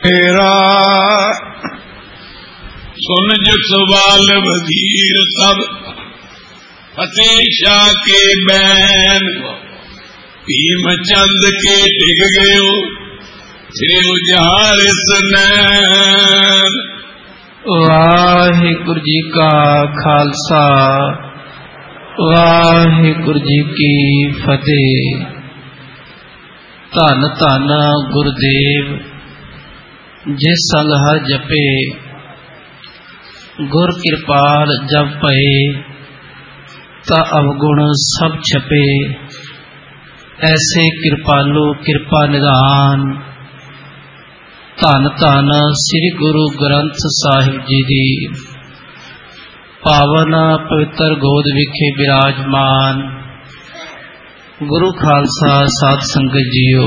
तेरा सुन जसवाल वजीर सब फतेह शाह के बैन भीम चंद के डिग गयो थे उजार सनैन। वाहिगुरु जी का खालसा वाहिगुरु जी की फतेह। धन धन गुरुदेव जिस संग हर जपे गुर कृपाल जब पए ता अवगुण सब छपे। ऐसे कृपालु कृपा निधान धन धन श्री गुरु ग्रंथ साहिब जी दी पावन पवित्र गोद विखे विराजमान गुरु खालसा साध संगत जीओ।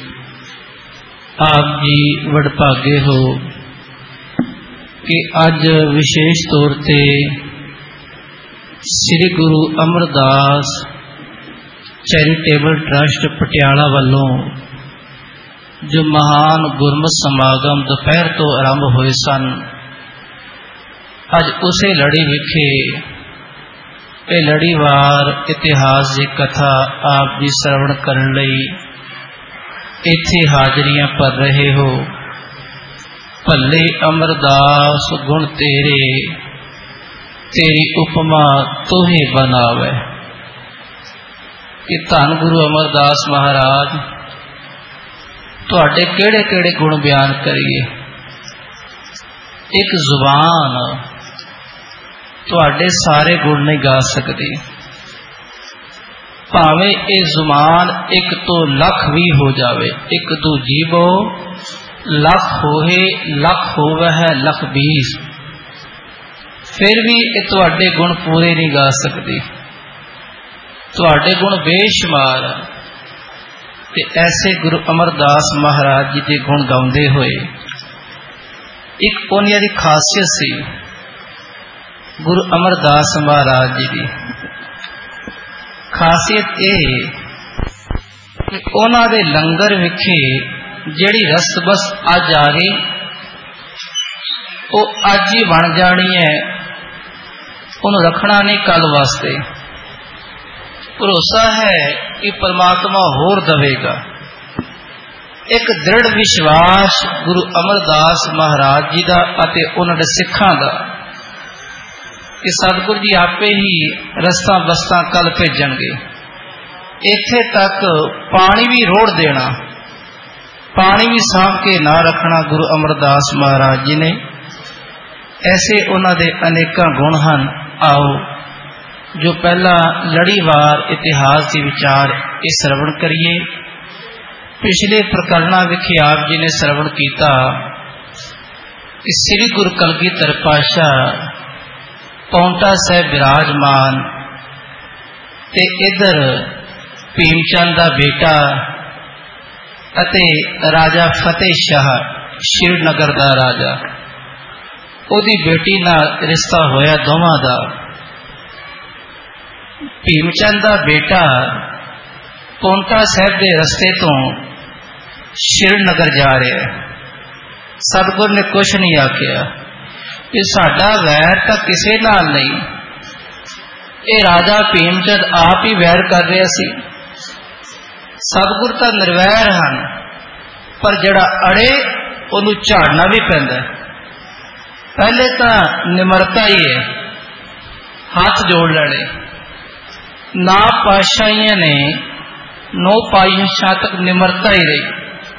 आप जी वडभागे हो कि अज विशेष तौर ते श्री गुरु अमरदास चैरिटेबल ट्रस्ट पटियाला वालों जो महान गुरमत समागम दोपहर तो आरंभ हुए सन, अज उसे लड़ी विखे ये लड़ीवार इतिहास की कथा आप जी श्रवण करने लई इत्थे हाजरियां भर रहे हो। भले अमरदास गुण तेरे तेरी उपमा तोहे बनावे। कि धन गुरु अमरदास महाराज तुहाडे केड़े केड़े गुण बयान करिए। एक जुबान तुहाडे सारे गुण नहीं गा सकती, भावे ये जुबान एक तो लख भी हो जावे। एक दो जीवो लख होए लख होवे है लख 20, फिर भी ये तुहाडे गुण पूरे नहीं गा सकती। तुहाडे गुण बेशुमार। ते ऐसे गुरु अमरदास महाराज जी के गुण गाउंदे होए एक उन्हां दी खासियत सी गुरु अमरदास महाराज जी की खासियत यह कि उन्हां दे लंगर विखे जिहड़ी रस बस अज आ गई वो अज ही बन जानी है, उन्हें रखना नहीं कल वास्ते। भरोसा है कि परमात्मा होर देवेगा। एक दृढ़ विश्वास गुरु अमरदास महाराज जी का अते उन्हां दे सिखां दा कि सतगुरु जी आपे ही रस्ता बस्ता कल भेजणगे। इत्थे तक पानी भी रोड़ देना, पानी भी साफ के ना रखना गुरु अमरदास महाराज जी ने। ऐसे उन्हां दे अनेक गुण हैं। आओ जो पहला लड़ीवार इतिहास के विचार ये श्रवण करिए। पिछले प्रकरणा विखे आप जी ने श्रवण किया कि श्री गुरु कलगीधर पातशाह पौंटा साहिब विराजमान ते इधर भीमचंद का बेटा अते राजा फतेह शाह श्रीनगर का राजा ओदी बेटी नाल रिश्ता होया दोवां दा। भीमचंद का बेटा पौंटा साहिब के रस्ते तो श्रीनगर जा रहा है। सतगुर ने कुछ नहीं आख्या कि साडा वैर तो किसी नाल नहीं। ये राजा भीमचंद आप ही वैर कर रहा सी। सतगुर तो निर्वैर हैं, पर जड़ा अड़े उन्हें झाड़ना भी पैंदा। पहले तो निमरता ही है, हाथ जोड़ लेने। ना पातशाहियां ने 9 पातशाह तक निमरता ही रही।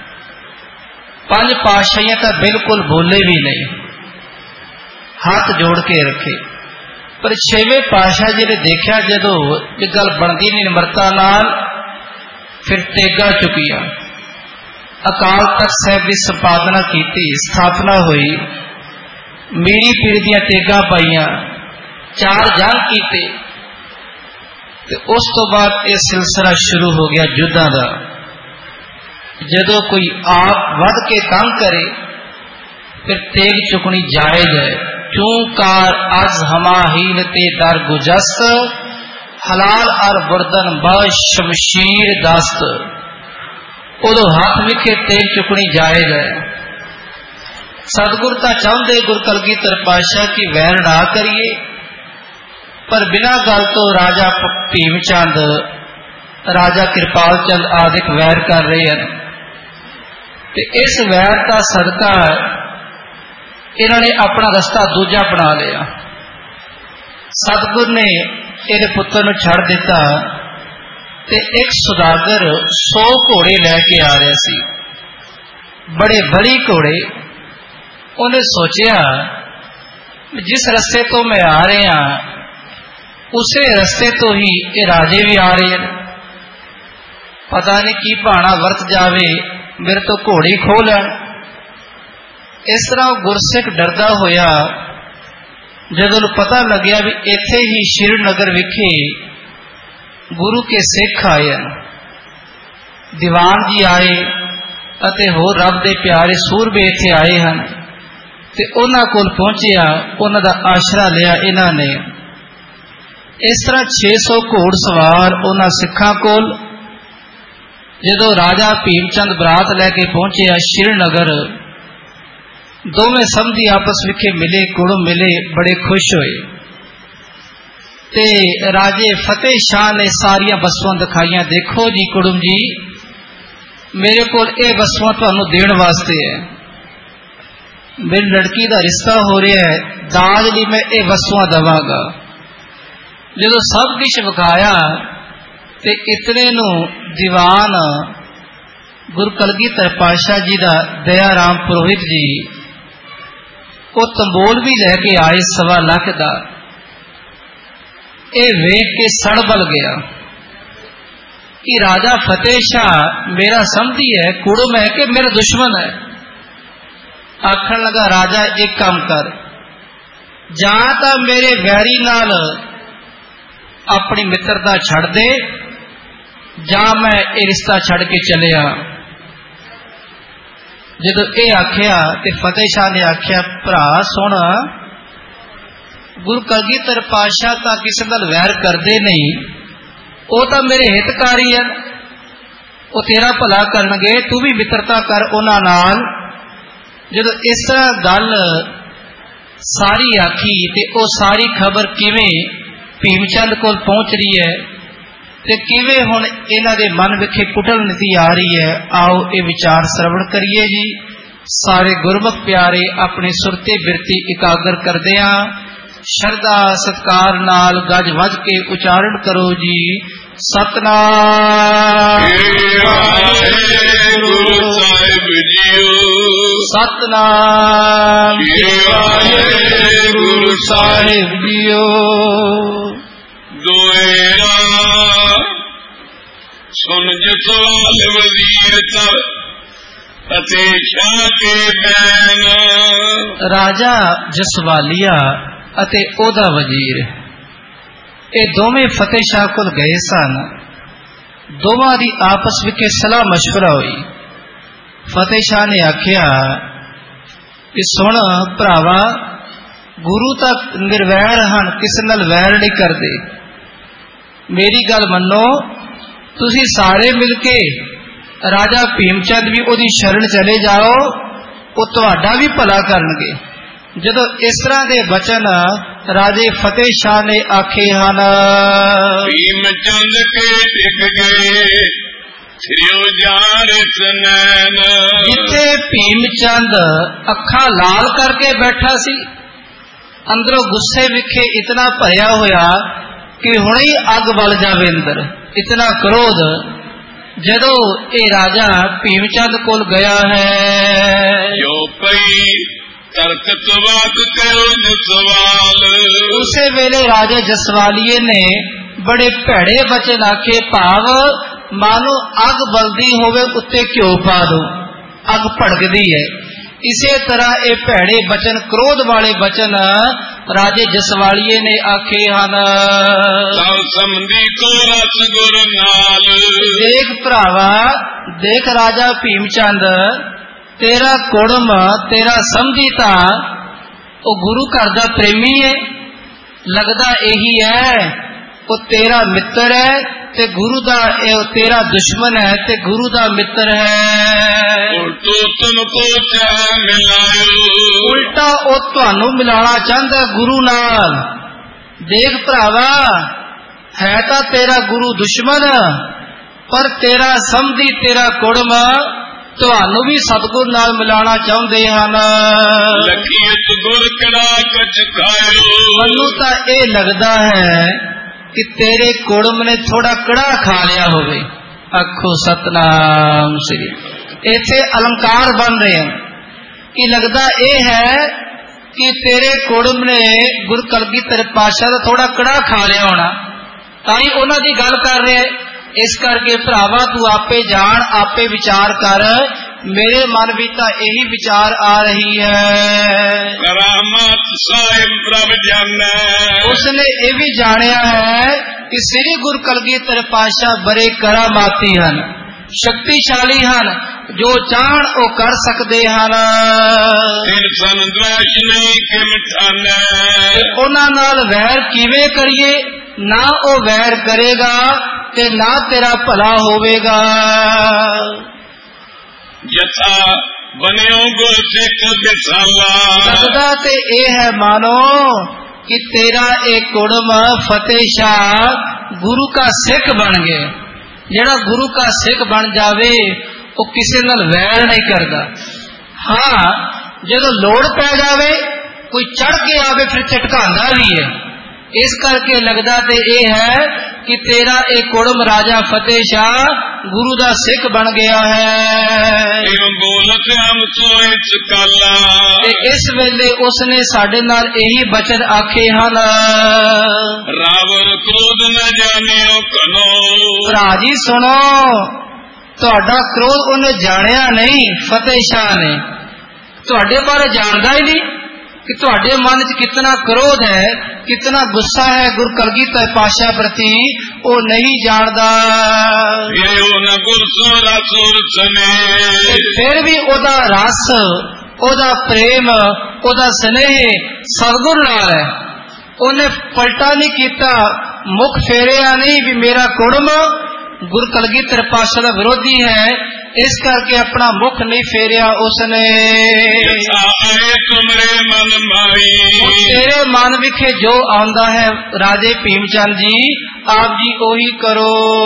5 पातशाहियां तो बिल्कुल बोले भी नहीं, हाथ जोड़ के रखे। पर 6वें पातशाह जी ने देखा जदों गल बनती नहीं निमरता नाल, फिर टेगा चुकिया। अकाल तख्त साहिब की संपादना की, स्थापना हुई, मीरी पीर दियां टेगा पाईयां, 4 जंग कीते। उस तो बाद यह सिलसिला शुरू हो गया युद्धां दा। जदों कोई आप वध के तंग करे फिर तेग चुकनी जायज है। चूंकार अज हमाहीन ते दर गुजस्त हलाल अर बर्दन ब शमशीर दस्त। उदो हाथ विखे तेग चुकनी जायज है। सतगुर तां चाहुंदे गुर कलगीधर पातशाह की वैर ना करिए, पर बिना गल तो राजा भीम चंद, राजा कृपाल चंद आदि वैर कर रहे हैं। ते इस वैर का सदका इन्होंने अपना रस्ता दूजा बना लिया। सतगुर ने इहदे पुत्र नूं छड़ दिता ते एक सुदागर 100 घोड़े लैके आ रहा सी, बड़े बड़ी घोड़े। उन्हें सोचिया जिस रस्ते तो मैं आ रहा उसे रस्ते तो ही ये राजे भी आ रहे हैं, पता नहीं की भाना वरत जावे, मेरे तो घोड़ी खो लैन। इस तरह गुरसिख डरदा होया जदों पता लग्या भी इत्थे ही श्रीनगर विखे गुरु के सिख आए हैं, दीवान जी आए अते होर रब दे प्यारे सूरबे इत्थे आए हैं। ते उन्हां कोल पहुंचिया, उन्हां दा आसरा लिया इन्हां ने। इस तरह 600 घोड़ सवार उन्हां सिखां कोल जदों राजा भीमचंद बरात लैके पहुंचे श्रीनगर, दोवें समधी आपस विखे मिले, कुड़म मिले, बड़े खुश होए। ते राजे फतेह शाह ने सारिया वस्तुआं दिखाइया, देखो जी कुड़म जी, मेरे कोल ये वस्तुआं तुहानूं देण वास्ते है, मेरी लड़की का रिश्ता हो रहा है, दाज लई मैं ये वस्तुआं देवांगा। जदों सब कुछ विखाया ते इतने नूं दीवान गुरु कलगीधर पातशाह जी का दया राम पुरोहित जी वो तंबोल भी लैके आए 1.25 लाख का। ये वेख के सड़बल गया कि राजा फतेह शाह मेरा समझी है, कुड़म है कि मेरा दुश्मन है। आखन लगा राजा एक काम कर, जां तां मेरे वैरी नाल अपनी मित्रता छड़ दे, जां मैं ये रिश्ता छड़ के चलिया। जदों ये आख्या ते फतेह शाह ने आख्या, भरा सुन, गुरु कलगीधर पातशाह तां किसी नाल वैर करदे नहीं, वो तां मेरे हितकारी है, वो तेरा भला करनगे, तू भी मित्रता कर उन्हां नाल। जदों इस तरह गल सारी आखी ते वो सारी खबर किवें भीमचंद कोल पहुंच रही है ते किवें हुण इन्हां दे मन विखे कुटल नीति आ रही है, आओ ये विचार श्रवण करिए जी। सारे गुरमुख प्यारे अपने सुरते बिरती इकागर करदियां शरदा सत्कार नाल गज वज के उचारण करो जी, सतनाम गुरु साहिब जीओ, सतनाम गुरु साहिब जीओ। दोएरा सुन जसवाल वजीर तर फतेह शाह के बैन। राजा जसवालिया अते ओदा वजीर ये दोवें फतेह शाह कोल गए सन। दोवां दी आपस विच सलाह मशवरा हुई। फतेह शाह ने आख्या कि सुन भरावा, गुरु तक निर्वैर हन, किसी नाल वैर नहीं करते। मेरी गल मनो, तुसी सारे मिलके राजा भीमचंद भी ओदी शरण चले जाओ, वो तुहाडा भी भला करनगे। जदों इस तरह के वचन राजे फतेह शाह ने आखे हन, भीमचंद के टिक गए जिथे भीमचंद अखा लाल करके बैठा सी, अंदरों गुस्से विखे इतना भरिया होया कि हुणे ही अग बल जावे अंदर, इतना क्रोध। जदों ये राजा भीमचंद कोल गया है, जो पई तरकतवाद करो जसवाल। उसे वेले राजे जसवालिये ने बड़े भैड़े वचन आखे, भाव मानो अग बलदी होवे उत्ते घ्यो पा दो, अग भड़कदी है। इसे तरह ये भैड़े वचन, क्रोध वाले वचन राजे जसवालिये ने आखे हन। देख भरावा, देख राजा भीमचंद, तेरा कुड़म तेरा समझीता वो गुरु घर दा प्रेमी है, लगदा यही है वो तेरा मित्र है ते गुरु दा तेरा दुश्मन है ते गुरु दा मित्र है। तो तुमको चाह मिलायो, उल्टा वो तुहानू मिलाना चाहता गुरु नाल। देख भरावा है तां तेरा गुरु दुश्मन, पर तेरा समझी तेरा कुड़म तुहानू भी सतगुर नाल मिलाना चाहते हैं। लखीत गुर कड़ा कच खायो, मनु तां ये लगता है कि तेरे कुड़म ने थोड़ा कड़ा खा लिया होवे। आखो सतनाम श्री। इथे अलंकार बन रहे हैं कि लगता यह है कि तेरे कुड़म ने गुरु कलगीधर पातशाह का थोड़ा कड़ा खा लिया होना, ताई उन्हां दी गल कर रहे। इस करके भरावा तू आपे जान, आपे विचार कर। मेरे मन भी तो यही विचार आ रही है। करामत साहिब प्रभ जाने, उसने ये भी जानिया है कि श्री गुरु कलगीधर पातशाह बड़े करामाती हैं, शक्तिशाली हैं, जो चाहण वो कर सकते हैं। उन्हां नाल वैर किवें करिए, ना वो वैर करेगा ते ना तेरा भला होवेगा। जथा बनियो गुरसिख बिसाला, लगदा ते ये है मानो कि तेरा एक कुड़म फतेह शाह गुरु का सिख बन गए। जेड़ा गुरु का सिख बन जावे वो किसी नाल वैर नहीं करता। हाँ, जदों लोड़ पै जावे कोई चढ़ के आवे फिर झटकांदा भी है। इस करके लगता तो यह है कि तेरा एक कुड़म राजा फतेह शाह गुरु दा सिख बन गया है। इस वेले उसने साडे नाल यही बचन आखे हैं, रावण क्रोध न जानियो कनो। भरा जी सुनो, तुहाडा क्रोध उन्हें जानिया नहीं, फतेह शाह ने तुहाडे बारे जानदा ही नहीं कि तुहाडे मन च कितना क्रोध है, कितना गुस्सा है गुरु कलगीधर पातशाह प्रति, वो नहीं जानदा। फिर भी ओदा रस, ओदा प्रेम, ओदा स्नेह सतगुर नाल है। उन्हें पलटा नहीं किया, मुख फेरिया नहीं भी मेरा कुड़म गुरु कलगीधर पातशाह का विरोधी है, इस करके अपना मुख नहीं फेरिया उसने। तेरे मन विखे जो आंदा है राजे भीमचंद जी, आप जी ओही करो।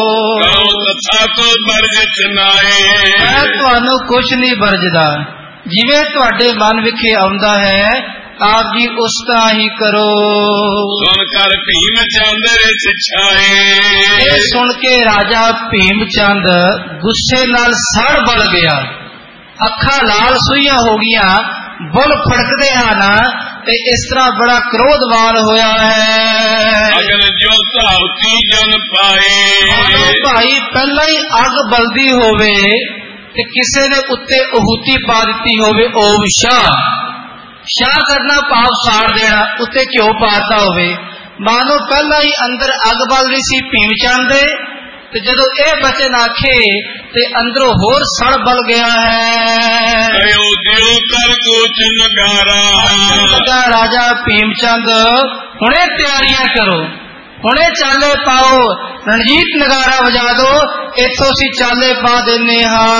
मैं तुहानू कुछ नहीं बरजदा, जिवें तुहाडे मन विखे आंदा है आप जी उसका ही करो। सुनकर भीमचंद सिछाए, सुन के राजा भीमचंद गुस्से नाल सड़ बल गया, अखा लाल सुइया हो गया, बुल फड़कते हैं ना, ते इस तरह बड़ा क्रोधवान होया है। अगर जो धावती जन पाए, भाई पहला ही अग बलदी होवे ते किसे ने उत्ते आहूति पा दी होवे, ओम शाह शाह करना पाप साड़ देना, उत्ते घ्यो पाता होवे, मानो पहला ही अंदर अग बल रही सी भीमचंद ते जदों ये बचन आखे ते अंदरों होर सड़ बल गया है। लगा राजा भीमचंद हुणे तैयारियां करो, हुणे चाले पाओ, रणजीत नगारा बजा दो, इथों सी चाले पा देने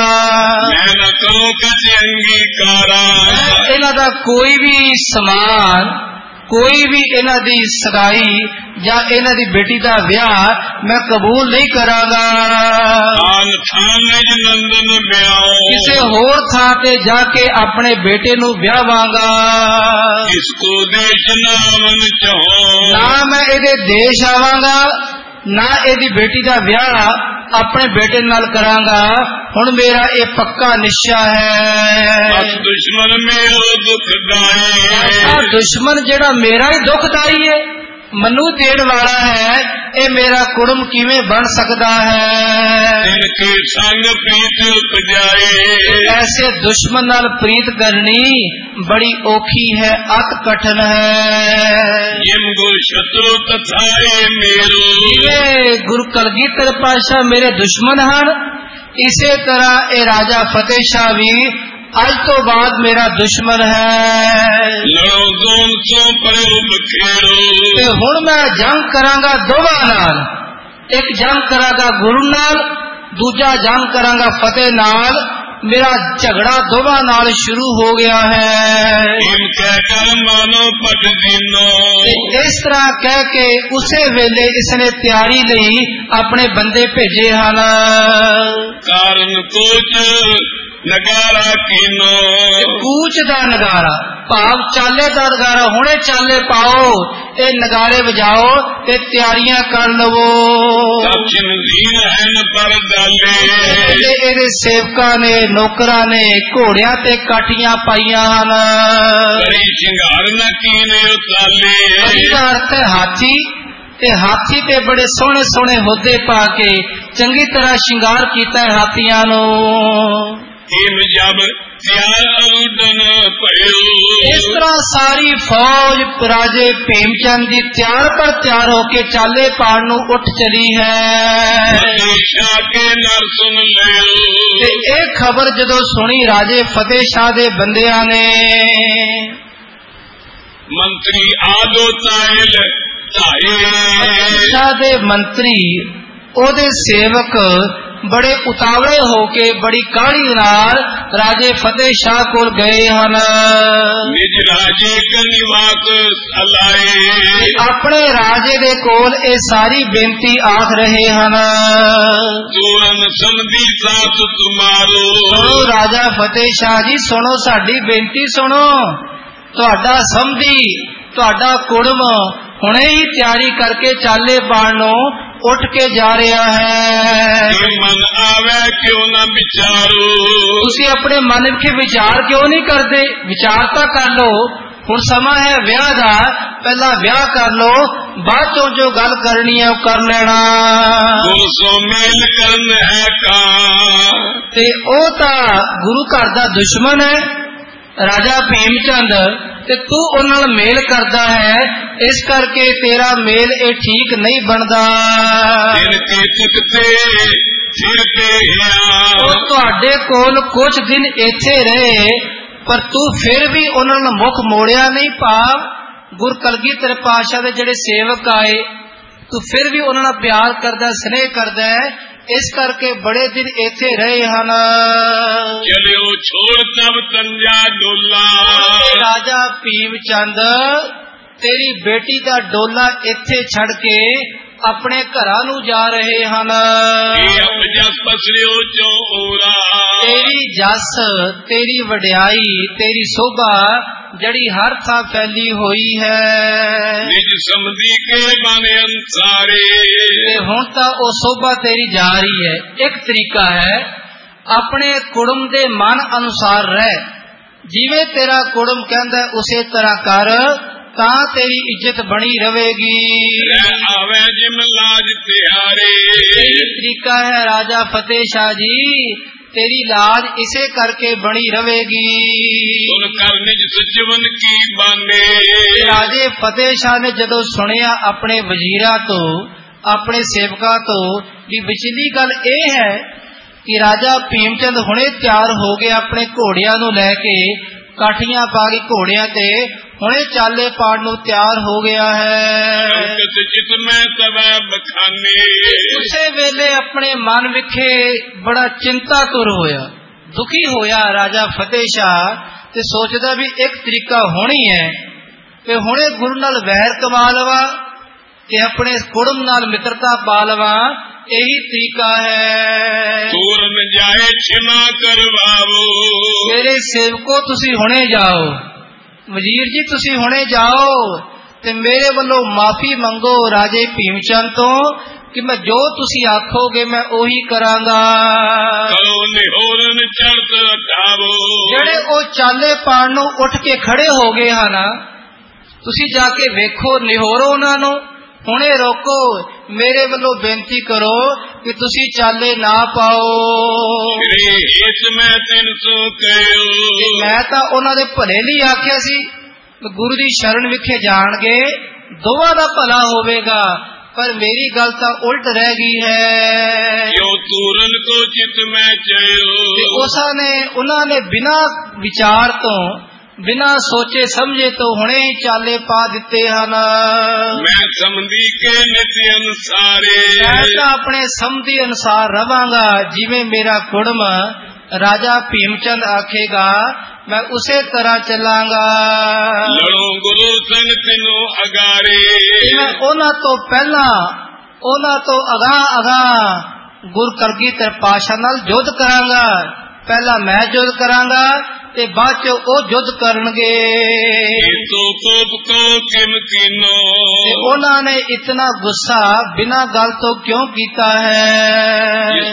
इन्हां दा कोई भी समान, कोई भी इन्हां दी सगाई या इन्हां दी बेटी दा ब्याह मैं कबूल नहीं करांगा। किसे होर थां ते जाके अपने बेटे नू ब्याहवांगा। इसको देश नामन चाहो, ना मैं इहदे देश आवांगा, ना इहदी बेटी दा ब्याह अपने बेटे नाल करांगा। हुण मेरा ये पक्का निश्चा है। दुश्मन मेरो दुखदाई, दुश्मन जेड़ा मेरा ही दुखदाई है, मनु देण वाला है, ये मेरा कुड़म किवें बन सकता है। इनके संग प्रीत उपजाए, ऐसे दुश्मन नाल प्रीत करनी बड़ी औखी है, अत कठिन है। जिमगो शत्रु तथा मेरो, ये गुरु कलगीधर पातशाह मेरे दुश्मन हैं, इसे तरह ये राजा फतेह शाह भी आज तो बाद मेरा दुश्मन है। ते हुण मैं जंग करांगा दोवां नाल, एक जंग करांगा गुरु नाल, दूजा जंग करांगा फतेह नाल। मेरा झगड़ा दोवां नाल शुरू हो गया है। इम कह कर मानो पट दीनो, इस तरह कह के उसे वेले इसने तैयारी लई अपने बंदे भेजे हन। कारण कोच नगारा कीनो, कूच दा नगारा भाव चाले दा नगारा, हुणे चाले पाओ ते नगारे बजाओ ते तैयारियां कर लवो। दक्षिण दीन हैन पर डाले, ਇਹਦੇ ਸੇਵਕਾਂ ਨੇ ਨੌਕਰਾਂ ਨੇ ਘੋੜਿਆਂ ਤੇ ਕਾਠੀਆਂ ਪਾਈਆਂ ਹਨ। ਕਰੀ ਸ਼ਿੰਗਾਰ ਨਾ ਕੀਨੇ ਉਤਾਲੇ, ਇਹਦਾ ਅਰਥ ਹੈ ਹਾਥੀ, ਤੇ ਹਾਥੀ ਤੇ ਬੜੇ ਸੋਹਣੇ ਸੋਹਣੇ ਹੋਦੇ ਪਾ ਕੇ ਚੰਗੀ ਤਰ੍ਹਾਂ ਸ਼ਿੰਗਾਰ ਕੀਤਾ ਹੈ ਹਾਥੀਆਂ ਨੂੰ। ਇਮ ਜਬ ਤਿਆਰ ਉਡਨ ਭਇਓ, ਇਸ ਤਰ੍ਹਾਂ ਸਾਰੀ ਫੌਜ ਰਾਜੇ ਭੀਮਚੰਦ ਦੀ ਤਿਆਰ ਪਰ ਤਿਆਰ ਹੋ ਕੇ ਚਾਲੇ ਪਾਣ ਨੂੰ ਉੱਠ ਚਲੀ ਹੈ। ਸ਼ਾਹ ਕੇ ਨਰ ਸੁਨ ਲਿਓ, ਤੇ ਇਹ ਖਬਰ ਜਦੋਂ ਸੁਣੀ ਰਾਜੇ ਫਤਿਹ ਸ਼ਾਹ ਦੇ ਬੰਦਿਆਂ ਨੇ, ਮੰਤਰੀ ਆਦੋ ਤਾਇਲ ਧਾਏ, ਸ਼ਾਹ ਦੇ ਮੰਤਰੀ ਉਹਦੇ ਸੇਵਕ बड़े उतावले होके बड़ी काहली नाल राजे फतेह शाह कोल गए हन। निज राजे का निवास अलाए, अपने राजे दे कोल ए सारी बेनती आख रहे हन। तूरन समझी साथ तुम्हारो, सुनो राजा फतेह शाह जी, सुनो साडी बेनती सुनो। तुहाडा समझी तुहाडा कुड़म हुणे ही तैयारी करके चाले पाण नूं उठ के जा रहा है। मन आवे क्यों ना विचारो, तुसी अपने मन के विचार क्यों नहीं करते? विचार तो कर लो, हुण समा है विआह दा, पहला विआह कर लो, बाद चों जो गल करनी है वो कर लेना। गुरु सो मेल करन है का, ते ओ तां गुरु घर दा दुश्मन है राजा भीमचंद, ते तू उन्हां नाल मेल करदा है, इस करके तेरा मेल ए ठीक नहीं बनदा। इनके चित्ते फिर पे ओ तुहाडे कोल कुछ दिन इत्थे रहे, पर तू फिर भी उन्हां नाल मुख मोड़िया नहीं। भाव गुर कलगीधर पातशाह दे जिहड़े सेवक आए, तू फिर भी उन्हां नाल प्यार करदा, स्नेह करदा है, इस करके बड़े दिन इत्थे रहे हन। चलियो छोड़ तब तंजा डोला, राजा भीमचंद तेरी बेटी का डोला इत्थे छड़ के अपने घरां नूं जा रहे हन। तेरी जस तेरी वड्याई तेरी शोभा जड़ी हर था फैली हुई है, निज समझी के बने अंसारे, हुण तां ओ शोभा तेरी जा रही है। एक तरीका है अपने कुड़म दे मन अनुसार रह, जिवें तेरा कुड़म कहंदा उसे तरह कर, तां तेरी इज्जत बनी रहेगी। आवे जिम लाज तिहारे, यही तरीका है राजा फतेह शाह जी, तेरी लाज इसे करके बनी रहेगी। सुन कर निज सचिवन की बाने, राजे फतेह शाह ने जदों सुनिया अपने वजीरां तो अपने सेवकां तो कि विचली गल यह है कि राजा भीमचंद हुणे तैयार हो गए अपने घोड़ियां नूं लैके, काठियां पा के घोड़ियां ते हुणे चाले पाण नूं तैयार हो गया है। उसे वेले अपने मन विखे बड़ा चिंतातुर होया, दुखी होया राजा फतेह शाह, ते सोचदा भी एक तरीका होनी है कि हुणे गुरु नाल वैर कमा लवा ते अपने कुड़म नाल मित्रता पा लवा, यही तरीका है। तूरन जाए क्षमा करवाओ, मेरे सेवको तुसी हुणे जाओ, वजीर जी तुसी हुणे जाओ ते मेरे वल्लों माफी मंगो राजे भीमचंद तो कि मैं जो तुसी आखोगे मैं ओही करांगा। करो निहोरन चढ़त हटावो, जेड़े ओ चाले पाण नूं उठ के खड़े हो गए हन, तुसी जाके वेखो, निहोरो उन्हां नूं, हुणे रोको, मेरे वल्लों बेनती करो कि तुसी चाले ना पाओ। मैं तां उन्हां दे भले लई आख्या सी, गुरु दी शरण विखे जाणगे दोवां दा भला होवेगा, पर मेरी गल तां उल्ट रह गई है। तूरन को चित में चयो, उन्हां ने बिना विचार तो बिना सोचे समझे तो हुणे ही चाले पा दिते हन। मैं समझी के नित्य अनुसारे, मैं तां अपने समझी अनुसार रवांगा, जिवें मेरा कुड़म ਰਾਜਾ ਭੀਮਚੰਦ ਆਖੇਗਾ मैं उसे तरह चलांगा। लड़ो गुरु संग तिनो अगारे, मैं ओना तो पहला ओना तो अगा गुरु कलगीधर पातशाह नाल युद्ध करांगा। पहला मैं युद्ध करांगा ते बाद चो ओ युद्ध करनगे। ओना ने इतना गुस्सा बिना गल तो क्यों कीता है?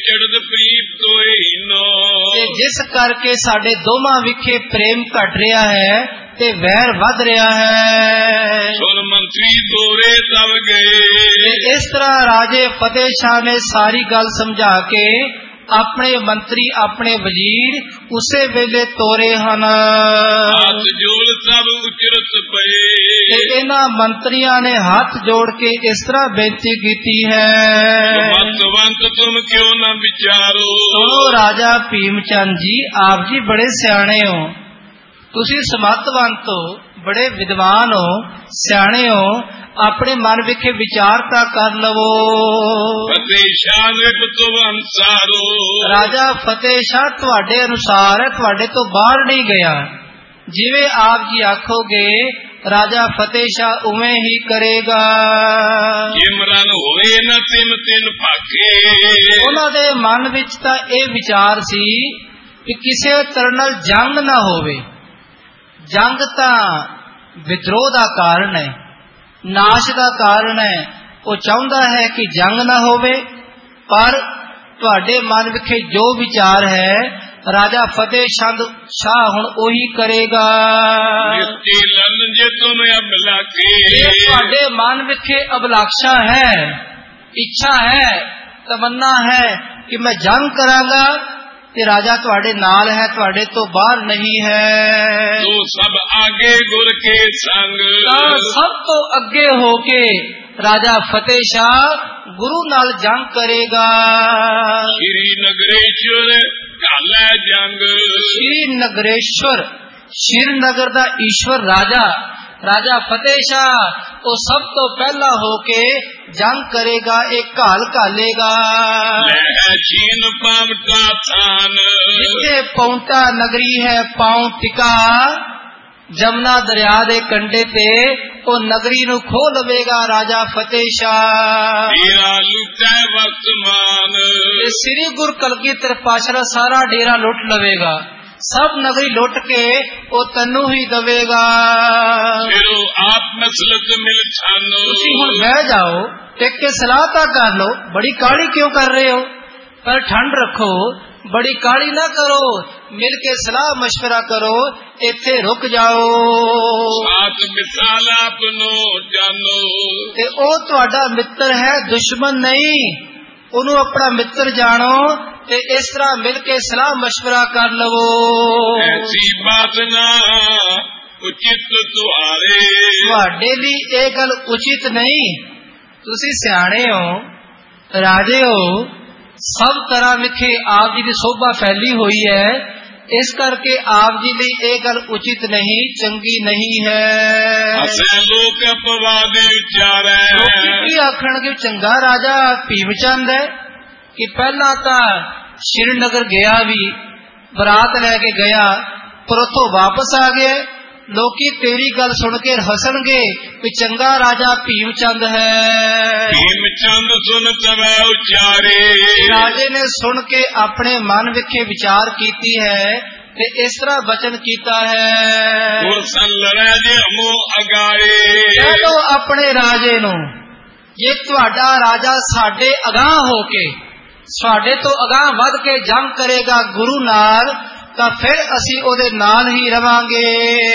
जिस करके साडे दोवां विखे प्रेम घट रहा है ते वैर वध रहा है। मंत्री दोरे तब गए। इस तरह राजे फतेह शाह ने सारी गल समझा के अपने मंत्री अपने वजीर उसे वेले तोरे हन। इन्हां मंत्रियों ने हाथ जोड़ के इस तरह बेनती की है, तुम क्यों न विचारो। सुनो राजा भीमचंद जी, आप जी बड़े सियाणे हो, तुसी समर्थवंत हो, बड़े विद्वान हो, सियाणे हो, अपने मन विखे विचारता कर लवो। राजा फतेह शाह तुहाडे अनुसार है, तुहाडे तो बाहर नहीं गया। जिवें आप जी आखोगे राजा फतेह शाह उवें ही करेगा। इमरान होए न तिम तिन भागे। उन्हां दे मन विच तां इह विचार सी कि किसी तरह नाल जंग ना होवे। जंग तां विद्रोह दा कारण है, नाश का कारण है। वो चाहता है कि जंग ना होवे, पर तुहाडे मन विखे जो विचार है राजा फतेह शाह हुण ओही करेगा। तुहाडे मन विखे अभिलाषा है, इच्छा है, तमन्ना है कि मैं जंग करांगा ते राजा तुहाडे नाल है, तुहाडे तो बाहर नहीं है। तो सब आगे गुर के संग, सब तो अगे होके राजा फतेह शाह गुरु नाल जंग करेगा। श्री नगरेश्वर काला जंग। श्री नगरेश्वर श्रीनगर दा ईश्वर राजा राजा फतेह शाह वो सब तो पहला होके जंग करेगा, एक घाल घालेगा। जिथे पौंटा नगरी है पाउंटिका, जमुना दरिया दे कंडे ते वो नगरी नू खो लवेगा राजा फतेह शाह। श्री गुरु कलगीधर पातशाह सारा डेरा लुट लवेगा, सब नगरी लुट के वो तन्नू ही दवेगा। आप मसलत मिल तुसी हुण बह जाओ, टेक के सलाह ता कर लो। बड़ी काली क्यों कर रहे हो? पर ठंड रखो, बड़ी काली ना करो, मिल के सलाह मशवरा करो, इत्थे रुक जाओ। मिसाल आपनो जानो ते ओ तुहाडा मित्र है, दुश्मन नहीं। उन्हों अपना मित्र जानो ते इस तरह मिल के सलाह मशवरा कर लवो। ऐसी बात ना उचित तुहारे लिए ये गल उचित नहीं। तुसी सियाणे हो, राजे हो, सब तरह विखे आप जी की शोभा फैली हुई है, इस करके आप जी लिए ये गल उचित नहीं, चंगी नहीं है। लोग आखणगे चंगा राजा भीमचंद है कि पहला तो श्रीनगर गया भी, बरात लैके गया, पर उथों वापस आ गया। लोकी तेरी गल सुन के हसणगे कि चंगा राजा भीमचंद है। भीमचंद सुन तवै उचारे। राजे ने सुन के अपने मन विखे विचार कीती है ते इस तरह वचन कीता है, कह दो अपने राजे नू, जे तुहाडा राजा साडे अगाह होके साडे तो अगाह वध के जंग करेगा गुरु नाल, तां फिर असी ओदे नाल ही रवांगे।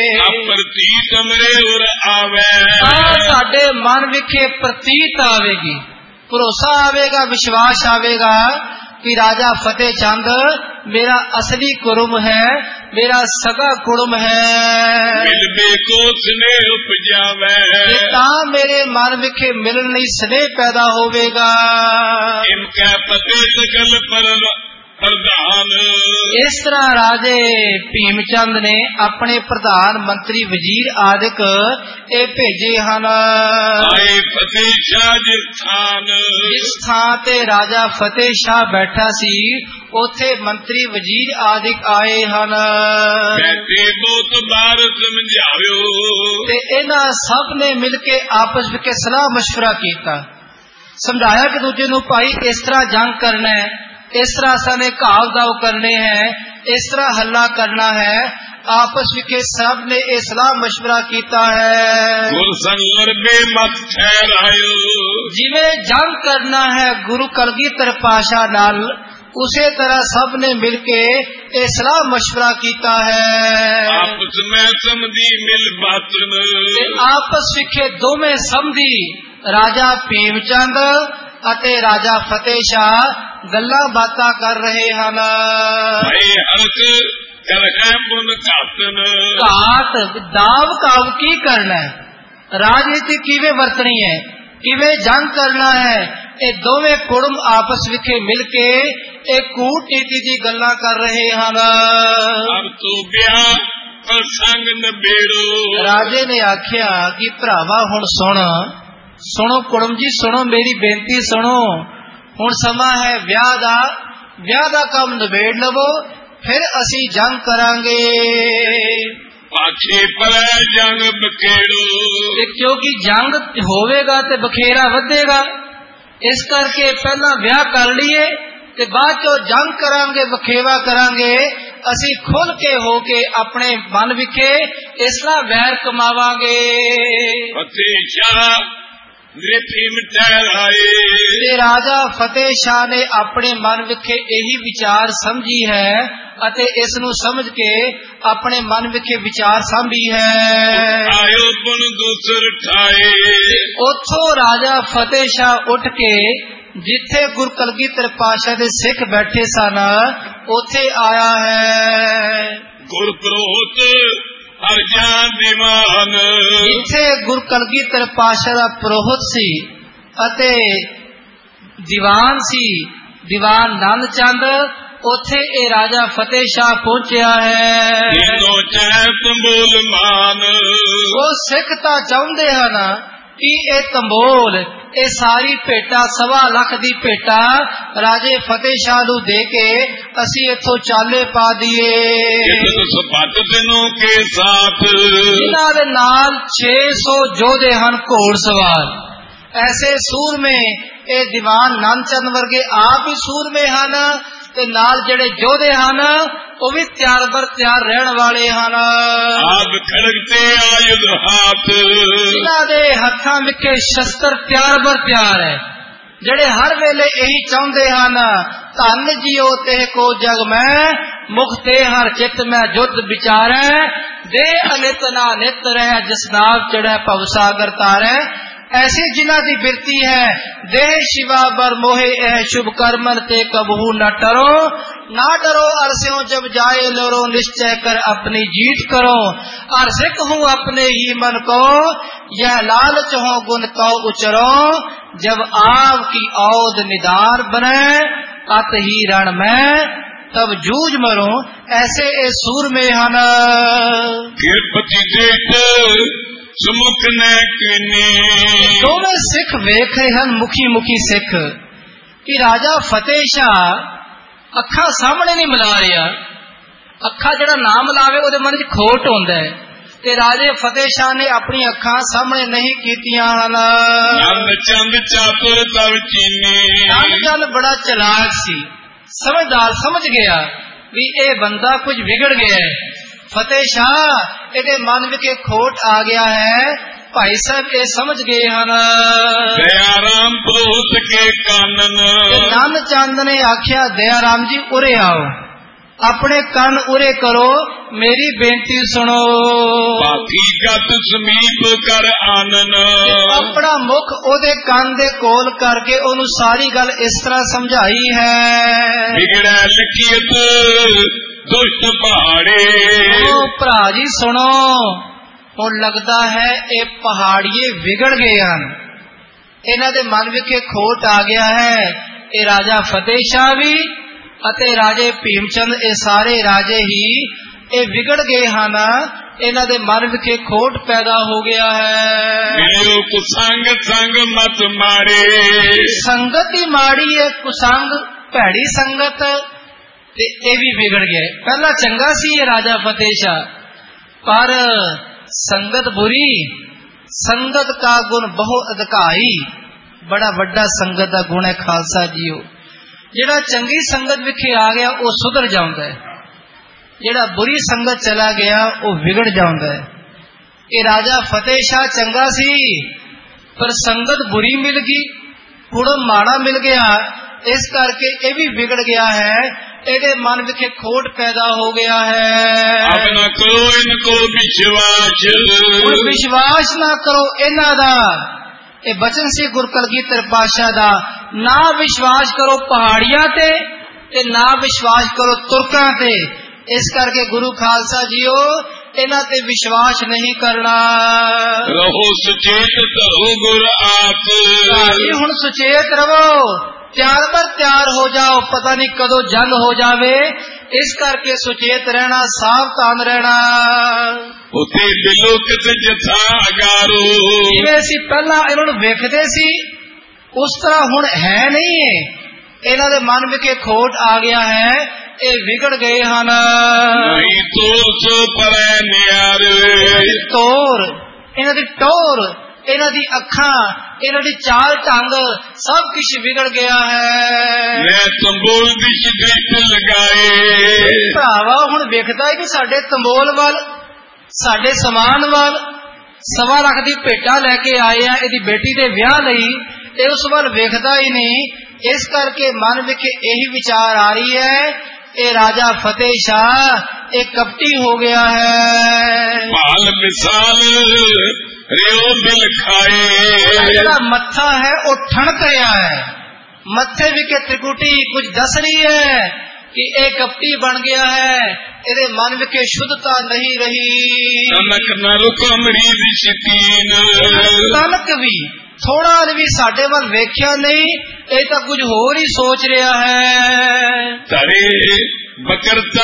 साडे मन विखे प्रतीत आवेगी, भरोसा आवेगा, विश्वास आवेगा कि राजा फतेह चंद मेरा असली कुरुम है, मेरा सगा कुरुम है। मेरे मन विखे मिलन नहीं स्नेह पैदा होवेगा। प्रधान। इस तरह राजे भीमचंद ने अपने प्रधान मंत्री वजीर आदिक ਇਹ भेजे ਹਨ। आए फतेह शाह जिस थान, जिस ਥਾਂ ਤੇ ਰਾਜਾ ਫਤਿਹ ਸ਼ਾਹ ਬੈਠਾ ਸੀ ਉੱਥੇ ਮੰਤਰੀ ਵਜ਼ੀਰ ਆਦਿਕ ਆਏ ਹਨ। कहते बहुत बार समझायो, ਤੇ ਇਹਨਾਂ ਸਭ ਨੇ ਮਿਲ ਕੇ ਆਪਸ ਵਿੱਚ ਸਲਾਹ ਮਸ਼ਵਰਾ ਕੀਤਾ, ਸਮਝਾਇਆ ਕਿ ਦੂਜੇ ਨੂੰ ਭਾਈ ਇਸ ਤਰ੍ਹਾਂ ਜੰਗ ਕਰਨਾ है, इस तरह साने घाव दाव करने हैं, इस तरह हल्ला करना है। आपस विच सब ने यह सलाह मशवरा किया है। गुरसंगर बेमत ठहरायो, जिवें जंग करना है गुरु कलगीधर पातशाह नाल, उसे तरह सब ने मिलके यह सलाह मशवरा किया है। आपस में समझी मिल बातन, आपस विच दोवें समझी राजा भीमचंद ਅਤੇ ਰਾਜਾ ਫਤਿਹ ਸ਼ਾਹ ਗੱਲਾਂ ਬਾਤਾਂ ਕਰ ਰਹੇ ਹਨ। ਭਾਈ ਹਰਕ ਕਰਹਿ ਮੁਨ ਘਾਤਨ, ਘਾਤ ਦਾਵ ਕਾਵ ਕੀ ਕਰਨਾ ਹੈ, ਰਾਜਨੀਤੀ ਕਿਵੇਂ ਵਰਤਣੀ ਹੈ, ਕਿਵੇਂ ਜੰਗ ਕਰਨਾ ਹੈ, ਇਹ ਦੋਵੇਂ ਕੁੜਮ ਆਪਸ ਵਿੱਚ ਮਿਲ ਕੇ ਇਹ ਕੂਟਨੀਤੀ ਦੀ ਗੱਲਾਂ ਕਰ ਰਹੇ ਹਨ। ਅਬ ਤੂੰ ਵਿਆਹ ਪ੍ਰਸੰਗ ਨਬੇੜੋ, ਰਾਜੇ ਨੇ ਆਖਿਆ ਕਿ ਭਰਾਵਾ ਹੁਣ सुनो कुड़म जी, सुनो मेरी बेनती सुनो, हुण समा है विआह दा काम नबेड़ लवो, फिर असी जंग करांगे। पाछे पलै जंग बखेड़ो, क्योंकि जंग होवेगा ते बखेरा वधेगा, इस करके पहला विआह कर लीए ते बाद चो जंग करांगे, बखेवा करांगे। असी खुल के होके अपने मन विखे इस तरह वैर कमावांगे। फतेह शाह ते राजा फतेह शाह ने अपने मन विखे यही विचार समझी है अते इस नू समझ के अपने मन विखे विचार सांभी है। आयो पुन दूसर ठाए, उथों राजा फतेह शाह उठ के जिथे गुरु कलगीधर पातशाह दे सिख बैठे सन उथे आया है। गुरु पुरोहित हरजान दीवान, जिथे गुरु कलगीधर पातशाह दा पुरोहित सी अते दीवान सी, दीवान नंद चंद, उथे ए राजा फतेह शाह पहुंचया है। तीनों चाहे तंबोल मान, वो सिख तां चाहुंदे हन कि ए तंबोल ए सारी भेटा 1.25 लाख दी भेटा राजे फतेह शाह नू दे के असी इथों चाले पा दिए। के साथ जिन्हां दे नाल 600 जोधे हन घोड़सवार, ऐसे सूरमे ए दीवान नंदचंद वर्गे आप ही सूरमे हन ते नाल जेड़े जोधे हन वो भी त्यार बर त्यार रहने वाले हन। आप खड़कते आयुध हाथ, जिन्हां दे हत्थां विच शस्त्र त्यार बर त्यार है, जेड़े हर वेले यही चाहुंदे हन धन जियो ते को जग में, मुखते हर चित में युद्ध विचारै, दे अनित ना नित रह जसनाव चढ़े भवसागर तारै। ऐसी जिन्हां दी बिरती है देह शिवा बर मोहे एह शुभ कर्मन ते कबहू न टरो, ना डरो अरस्यों जब जाए लोरो, निश्चय कर अपनी जीत करो। और सिख हूँ अपने ही मन को, यह लालच हो गुण तो उचरो, जब आव की औद निदार बने, अत ही रण में तब जूझ मरो। ऐसे ए सूर में हन सुमुख ने दोवें सिख वेख रहे हैं, मुखी मुखी सिख कि राजा फतेह शाह अखा सामने नहीं मिला रहा, अखा जड़ा ना मिलावे उहदे मन च खोट होंदा है, ते राजे फतेह शाह ने अपनी अखा सामने नहीं कीतियां हन। नंदचंद चातुर तव चीनी, नंदचंद बड़ा चलाक सी, समझदार, समझ गया भी ए बंदा कुछ बिगड़ गया है। फतेह शाह एदे मन विच खोट आ गया है, भाई साहब ये समझ गए हन। दयाराम पुरोहित के कानन, नंद चंद ने आख्या दयाराम जी उरे आओ, अपने कान उरे करो, मेरी बेनती सुनो। बाकी गत समीप कर आनन, अपना मुख ओदे कान दे कोल करके ओनू सारी गल इस तरह समझाई है। बिगड़े लिखियत दुष्ट पहाड़े, भरा जी सुनो, हुण लगता है ये पहाड़िए बिगड़ गए हैं, इन्हां दे मन विच खोट आ गया है। ये राजा फतेह शाह भी ਅਤੇ ਰਾਜੇ ਭੀਮਚੰਦ, ਇਹ ਸਾਰੇ ਰਾਜੇ ਹੀ ਇਹ ਵਿਗੜ ਗਏ ਹਨ। ਇਹਨਾਂ ਦੇ ਮਨ ਵਿਖੇ ਖੋਟ ਪੈਦਾ ਹੋ ਗਿਆ ਹੈ। ਕੁਸੰਗ ਸੰਗ ਮਤ ਮਾਰੇ, ਸੰਗਤ ਹੀ ਮਾੜੀ ਹੈ, ਕੁਸੰਗ ਭੈੜੀ ਸੰਗਤ, ਤੇ ਇਹ ਵੀ ਵਿਗੜ ਗਏ। ਪਹਿਲਾਂ ਚੰਗਾ ਸੀ ਇਹ ਰਾਜਾ ਫਤਿਹ ਸ਼ਾਹ, ਪਰ ਸੰਗਤ ਬੁਰੀ। ਸੰਗਤ ਕਾ ਗੁਣ ਬਹੁ ਅਧਿਕਾਈ, ਬੜਾ ਵੱਡਾ ਸੰਗਤ ਦਾ ਗੁਣ ਹੈ ਖਾਲਸਾ ਜੀਓ। ਜਿਹੜਾ ਚੰਗੀ ਸੰਗਤ ਵਿਖੇ ਆ ਗਿਆ ਉਹ ਸੁਧਰ ਜਾਂਦਾ ਹੈ, ਜਿਹੜਾ ਬੁਰੀ ਸੰਗਤ ਚਲਾ ਗਿਆ ਉਹ ਵਿਗੜ ਜਾਂਦਾ ਹੈ। ਇਹ ਰਾਜਾ ਫਤਿਹ ਸ਼ਾਹ ਚੰਗਾ ਸੀ, ਪਰ ਸੰਗਤ ਬੁਰੀ ਮਿਲ ਗਈ, ਕੁੜਮ ਮਾੜਾ ਮਿਲ ਗਿਆ, ਇਸ ਕਰਕੇ ਇਹ ਵੀ ਵਿਗੜ ਗਿਆ ਹੈ। ਇਹਦੇ ਮਨ ਵਿਖੇ ਖੋਟ ਪੈਦਾ ਹੋ ਗਿਆ ਹੈ। ਅਬ ਨਾ ਕਰੋ ਇਨਕੋ ਵਿਸ਼ਵਾਸ, ਹੁਣ ਵਿਸ਼ਵਾਸ ਨਾ ਕਰੋ ਇਹਨਾਂ ਦਾ। ਇਹ ਬਚਨ ਸੀ ਗੁਰ ਕਲਗੀਧਰ ਪਾਤਸ਼ਾਹ ਦਾ। ਨਾ ਵਿਸ਼ਵਾਸ ਕਰੋ ਪਹਾੜੀਆਂ ਤੇ ਨਾ ਵਿਸ਼ਵਾਸ ਕਰੋ ਤੁਰਕਾਂ ਤੇ। ਇਸ ਕਰਕੇ ਗੁਰੂ ਖਾਲਸਾ ਜੀਓ ਇਹਨਾਂ ਤੇ ਵਿਸ਼ਵਾਸ ਨਹੀਂ ਕਰਨਾ। ਰਹੋ ਸੁਚੇਤ ਧਰੋ ਗੁਰ ਆਪ, ਹੁਣ ਸੁਚੇਤ ਰਵੋ, ਤਿਆਰ ਬਰ ਤਿਆਰ ਹੋ ਜਾਓ, ਪਤਾ ਨਹੀਂ ਕਦੋਂ ਜੰਗ ਹੋ ਜਾਵੇ। ਇਸ ਕਰਕੇ ਸੁਚੇਤ ਰਹਿਣਾ, ਸਾਵਧਾਨ ਰਹਿਣਾ। ਉਤੇ ਬਿਲੋਕਤ ਜਥਾ ਅਗਾਰੋ, ਜਿਵੇਂ ਅਸੀਂ ਪਹਿਲਾਂ ਇਹਨਾਂ ਨੂੰ ਵੇਖਦੇ ਸੀ ਉਸ ਤਰ੍ਹਾਂ ਹੁਣ ਹੈ ਨਹੀਂ ਹੈ। ਇਹਨਾਂ ਦੇ ਮਨ ਵਿਖੇ ਖੋਟ ਆ ਗਿਆ ਹੈ, ਇਹ ਵਿਗੜ ਗਏ ਹਨ। ਨਹੀਂ ਤੋਰ ਸੋ ਪਰੈ ਨਿਆਰ, ਤੋਰ ਇਹਨਾਂ ਦੀ ਟੋਰ, ਇਹਨਾਂ ਦੀ ਅੱਖਾਂ, ਇਹਨਾਂ ਦੀ ਚਾਲ ਢੰਗ ਸਭ ਕੁਝ ਵਿਗੜ ਗਿਆ ਹੈ। ਮੈਂ ਤੰਬੋਲ ਦੀ ਸ਼ਿਦਤ ਲਗਾਏ, ਭਰਾਵਾ ਹੁਣ ਵੇਖਦਾ ਕਿ ਸਾਡੇ ਤੰਬੋਲ ਵੱਲ, ਸਾਡੇ ਸਮਾਨ ਵੱਲ 1.25 ਲੱਖ ਦੀ ਭੇਟਾ ਲੈ ਕੇ ਆਏ ਆ ਇਹਦੀ ਬੇਟੀ ਦੇ ਵਿਆਹ ਲਈ, ਇਹ ਉਸ ਵੱਲ ਵੇਖਦਾ ਹੀ ਨਹੀਂ। ਇਸ ਕਰਕੇ ਮਨ ਵਿਖੇ ਇਹੀ ਵਿਚਾਰ ਆ ਰਹੀ ਹੈ, ਇਹ ਰਾਜਾ ਫਤਿਹ ਸ਼ਾਹ ਇਹ ਕਪਟੀ ਹੋ ਗਿਆ ਹੈ। ਭਾਲ ਮਿਸਾਲ ਰਿਓ ਦਿਲ ਖਾਏ, ਜਿਹੜਾ ਮੱਥਾ ਹੈ ਉਹ ਠਣਕ ਰਿਹਾ ਹੈ, ਮੱਥੇ ਵਿਖੇ ਤ੍ਰਿਕੁਟੀ ਕੁਝ ਦੱਸ ਰਹੀ ਹੈ ਕਿ ਇਹ ਕਪਟੀ ਬਣ ਗਿਆ ਹੈ। ਇਹਦੇ ਮਨ ਵਿਖੇ ਸ਼ੁੱਧਤਾ ਨਹੀਂ ਰਹੀ। ਤਨਕ ਨਾ ਰੁਕ ਅਮਰੀਦ ਸ਼ਤੀਨ, ਤਨਕ ਵੀ ਥੋੜਾ ਵੀ ਸਾਡੇ ਵੱਲ ਵੇਖਿਆ ਨਹੀਂ, ਇਹ ਤਾਂ ਕੁਝ ਹੋਰ ਹੀ ਸੋਚ ਰਿਹਾ ਹੈ। ਤਰੇ ਬਕਰਤਾ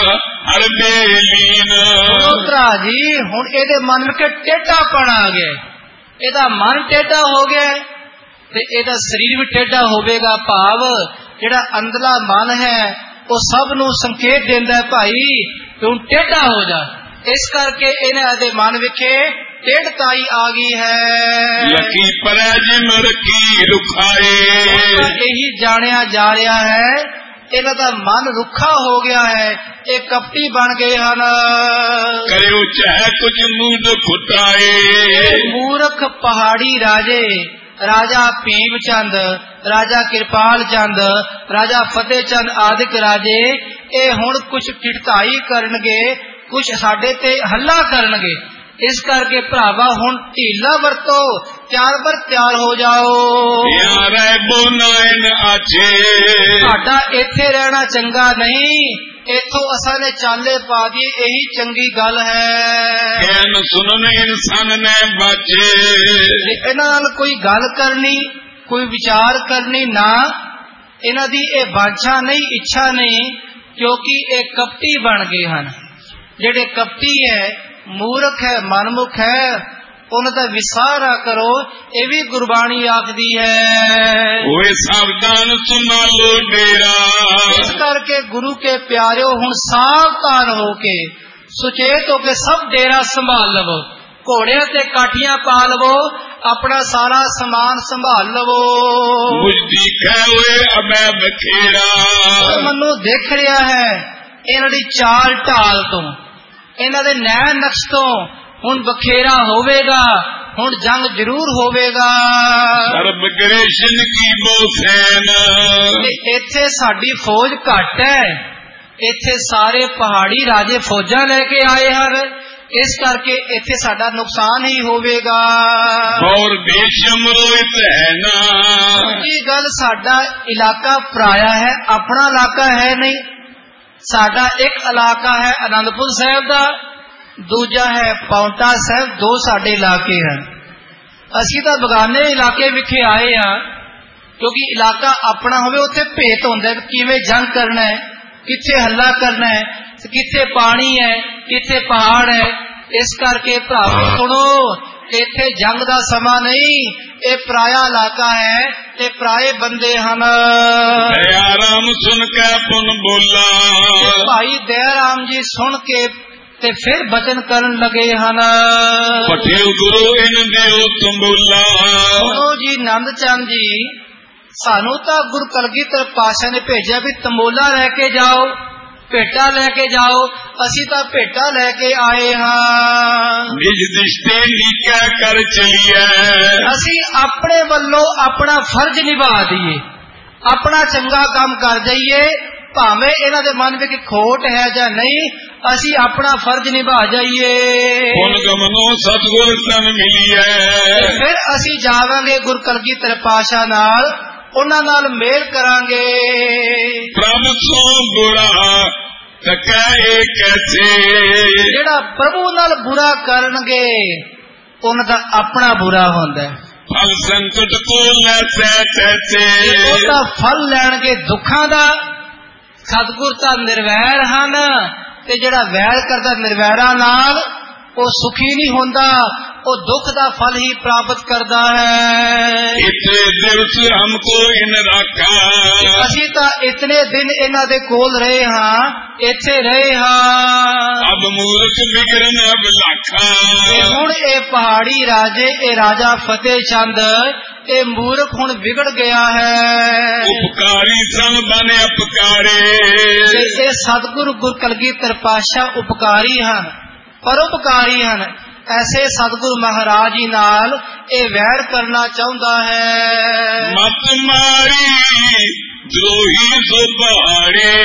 ਅਰਬੇਲੀਨ, ਭਰਾ ਜੀ ਹੁਣ ਇਹਦੇ ਮਨ ਵਿੱਚ ਟੇਢਾਪਣ ਆ ਗਿਆ, ਇਹਦਾ ਮਨ ਟੇਢਾ ਹੋ ਗਿਆ ਤੇ ਇਹਦਾ ਸਰੀਰ ਵੀ ਟੇਢਾ ਹੋਵੇਗਾ। ਭਾਵ ਜਿਹੜਾ ਅੰਦਰਲਾ ਮਨ ਹੈ ਉਹ ਸਭ ਨੂੰ ਸੰਕੇਤ ਦਿੰਦਾ ਹੈ ਭਾਈ ਤੂੰ ਟੇਢਾ ਹੋ ਜਾ। ਇਸ ਕਰਕੇ ਇਹਨਾਂ ਦੇ ਮਨ ਵਿਖੇ ਟੇਢਤਾਈ ਆ ਗਈ ਹੈ। ਲਕੀ ਪਰੈ ਜਿਮ ਰਖੀ ਰੁਖਾਏ, ਇਹੀ ਜਾਣਿਆ ਜਾ ਰਿਹਾ ਹੈ ਇਹਨਾਂ ਦਾ ਮਨ ਰੁੱਖਾ ਹੋ ਗਿਆ ਹੈ, ਇਹ ਕਪਟੀ ਬਣ ਗਏ ਹਨ। ਕਰਿਓ ਚਾਹੇ ਕੁਝ ਮੂਡ ਫੁਟਾਏ, ਮੂਰਖ ਪਹਾੜੀ ਰਾਜੇ, ਰਾਜਾ ਭੀਮ ਚੰਦ, ਰਾਜਾ ਕਿਰਪਾਲ ਚੰਦ, ਰਾਜਾ ਫਤਿਹ ਚੰਦ ਆਦਿਕ ਰਾਜੇ ਇਹ ਹੁਣ ਕੁਝ ਢਿਠਾਈ ਕਰਨਗੇ, ਕੁਝ ਸਾਡੇ ਤੇ ਹੱਲਾ ਕਰਨਗੇ। ਇਸ ਕਰਕੇ ਭਰਾਵਾ ਹੁਣ ਢੀਲਾ ਵਰਤੋ, ਤਿਆਰ ਬਰ ਤਿਆਰ ਹੋ ਜਾਓ। ਸਾਡਾ ਇੱਥੇ ਰਹਿਣਾ ਚੰਗਾ ਨਹੀਂ, ਇੱਥੋਂ ਅਸਾਂ ਨੇ ਚਾਲੇ ਪਾ ਦੀ, ਇਹੀ ਚੰਗੀ ਗੱਲ ਹੈ। ਸੁਣਨ ਇਨਸਾਨ ਨੇ ਬਾਚੇ, ਇਹਨਾਂ ਨਾਲ ਕੋਈ ਗੱਲ ਕਰਨੀ, ਕੋਈ ਵਿਚਾਰ ਕਰਨੀ ਨਾ, ਇਹਨਾਂ ਦੀ ਇਹ ਬਾਂਛਾ ਨਹੀਂ, ਇੱਛਾ ਨਹੀਂ, ਕਿਉਂਕਿ ਇਹ ਕਪਟੀ ਬਣ ਗਏ ਹਨ। ਜਿਹੜੇ ਕਪਟੀ ਹੈ, ਮੂਰਖ ਹੈ, ਮਨਮੁਖ ਹੈ, ਉਹਨਾਂ ਦਾ ਵਿਸਾਰਾ ਕਰੋ, ਇਹ ਵੀ ਗੁਰਬਾਣੀ ਆਖਦੀ ਹੈ। ਓਏ ਸਾਵਧਾਨ ਸੁਣਾ ਲੋ ਡੇਰਾ, ਇਸ ਕਰਕੇ ਗੁਰੂ ਕੇ ਪਿਆਰਿਓ ਹੁਣ ਸਾਵਧਾਨ ਹੋ ਕੇ, ਸੁਚੇਤ ਹੋ ਕੇ ਸਭ ਡੇਰਾ ਸੰਭਾਲ ਲਵੋ, ਘੋੜਿਆਂ ਤੇ ਕਾਠੀਆਂ ਪਾ ਲਵੋ, ਆਪਣਾ ਸਾਰਾ ਸਮਾਨ ਸੰਭਾਲ ਲਵੋ। ਮੁਝ ਦਿਖੈ ਓਏ ਅਬੈ ਬਖੇਰਾ, ਮੈਨੂੰ ਦੇਖ ਰਿਹਾ ਹੈ ਇਹਨਾਂ ਦੀ ਚਾਲ ਢਾਲ ਤੋਂ, ਇਹਨਾਂ ਦੇ ਨੈਣ ਨਕਸ਼ ਤੋਂ ਹੁਣ ਬਖੇਰਾ ਹੋਵੇਗਾ, ਹੁਣ ਜੰਗ ਜ਼ਰੂਰ ਹੋਵੇਗਾ। ਸਰਬ ਗ੍ਰੇਸ਼ਨ ਕੀ ਬੋਸੈਨ, ਇੱਥੇ ਸਾਡੀ ਫੌਜ ਘੱਟ ਹੈ, ਇੱਥੇ ਸਾਰੇ ਪਹਾੜੀ ਰਾਜੇ ਫੌਜਾਂ ਲੈ ਕੇ ਆਏ ਹਨ, ਇਸ ਕਰਕੇ ਇੱਥੇ ਸਾਡਾ ਨੁਕਸਾਨ ਹੀ ਹੋਵੇਗਾ। ਔਰ ਦੇਸ਼ਮ ਰੋਹਿਤ ਹੈ ਨਾ, ਦੂਜੀ ਗੱਲ ਸਾਡਾ ਇਲਾਕਾ ਪਰਾਇਆ ਹੈ, ਆਪਣਾ ਇਲਾਕਾ ਹੈ ਨਹੀਂ। ਸਾਡਾ ਇੱਕ ਇਲਾਕਾ ਹੈ ਅਨੰਦਪੁਰ ਸਾਹਿਬ ਦਾ, ਦੂਜਾ ਹੈ ਪਾਉਂਟਾ ਸਾਹਿਬ, ਦੋ ਸਾਡੇ ਇਲਾਕੇ ਹਨ। ਅਸੀਂ ਤਾਂ ਬਗਾਨੇ ਇਲਾਕੇ ਵਿਖੇ ਆਏ ਹਾਂ, क्योंकि इलाका अपना होवे उत्थे भेत हुंदा है किवें जंग करना है, किथे हल्ला करना है, किथे पानी है, किथे पहाड़ है। इस करके भरावो सुनो, इत्थे जंग दा समा नहीं, ये पराया इलाका है ते पराए बंदे हन। दयाराम सुन के पुन बोला, भाई दयाराम जी सुन के ते फिर बचन करन लगे हन। पठियो गुरु इन दियो तंबोला, सुनो जी नंद चंद जी, सानू तां गुरु कलगीधर पातशाह ने भेजा भी तंबोला लैके जाओ, भेटा लैके जाओ। असी तां भेटा लैके आए हां। निज दिशते नीका कर चलिए, असी अपने वल्लों अपना फर्ज निभा दईए, अपना चंगा काम कर जाइए, भावें इन्हां दे मन विच खोट है जां नहीं, असी अपना फर्ज निभा जाइए। पुन गमनो सतगुर तन मिलिए, फिर असी जावांगे गुरु कलगीधर पातशाह नाल, उन्हां नाल मेल करांगे। प्रभ सो बुरा तकै कैसे, जेड़ा प्रभु नाल बुरा करनगे उन्हां दा अपना बुरा हुंदा है। फल संकट को लैसे तैसे, ਉਹਦਾ फल लैणगे दुखां दा। सतगुर तां निर्वैर हन ते जेड़ा वैर करदा निर्वैरा नाल ਉਹ सुखी नहीं हुंदा, ਉਹ दुख दा फल ही प्राप्त करदा है। इतने दिवस हमको इन रखा, ਅਸੀਂ ਤਾਂ इतने दिन ਇਹਨਾਂ ਦੇ ਕੋਲ ਰਹੇ ਹਾਂ, ਇੱਥੇ ਰਹੇ ਹਾਂ। अब मूर्ख बिगड़न अब लाखा, ਤੇ ਹੁਣ ਇਹ ਪਹਾੜੀ ਰਾਜੇ, ਇਹ ਰਾਜਾ ਫਤਿਹ ਚੰਦ, ਇਹ ਮੂਰਖ ਹੁਣ ਵਿਗੜ ਗਿਆ ਹੈ। उपकारी सन बने अपकारे, ਤੇ ਇਹ ਸਤਿਗੁਰੂ ਗੁਰ ਕਲਗੀਧਰ ਪਾਤਸ਼ਾਹ ਉਪਕਾਰੀ ਹਨ, ਪਰਉਪਕਾਰੀ ਹਨ। ऐसे सतगुरु महाराज जी नाल ये वैर करना चाहता है। मत मारी द्रोही सो पहाड़े,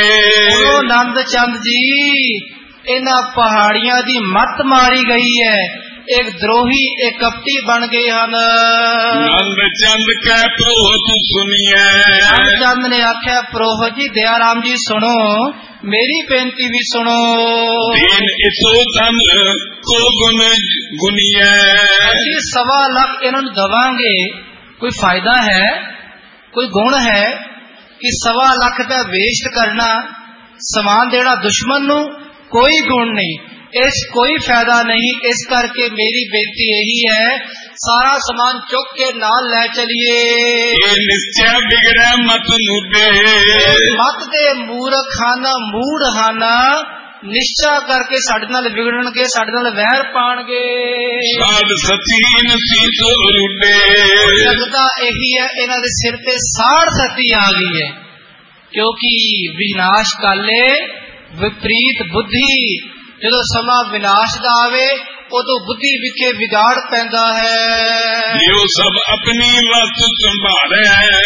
नंद चंद जी इन्हां पहाड़ियां दी मत मारी गई है, एक द्रोही एक कपटी बन गए हैं। नंद चंद कै प्रोहत सुनिए, नंद चंद ने आख्या प्रोहत जी दयाराम जी सुनो, मेरी बेनती भी सुनो। दीन इसो धन को गुन गुनिए, ਅਸੀਂ 1.25 ਲੱਖ ਇਹਨਾਂ ਨੂੰ ਦਵਾਂਗੇ, ਕੋਈ ਫਾयदा है, कोई गुण है कि 1.25 ਲੱਖ ਦਾ ਵੇਸਟ करना, समान देना दुश्मन नू, कोई गुण नहीं, इस कोई फायदा नहीं। इस करके मेरी बेनती यही है, सारा सामान चुक के नाल ले चलिए। निश्चय बिगड़े मत मुद्दे, मत दे मूर्ख हन, मूढ़ हन, निश्चा करके साडे नाल विगड़नगे, साडे नाल वैर पाणगे। साध सतीन सीस रुडे, लगदा यही है इन्हां दे सिर ते साड़ सती आ गई है, क्योंकि विनाश काले विपरीत बुद्धि। जदों समा विनाश दा आवे उदों बुद्धि विखे बिगाड़ पैंदा है। यो सब अपनी वस्तु संभाले,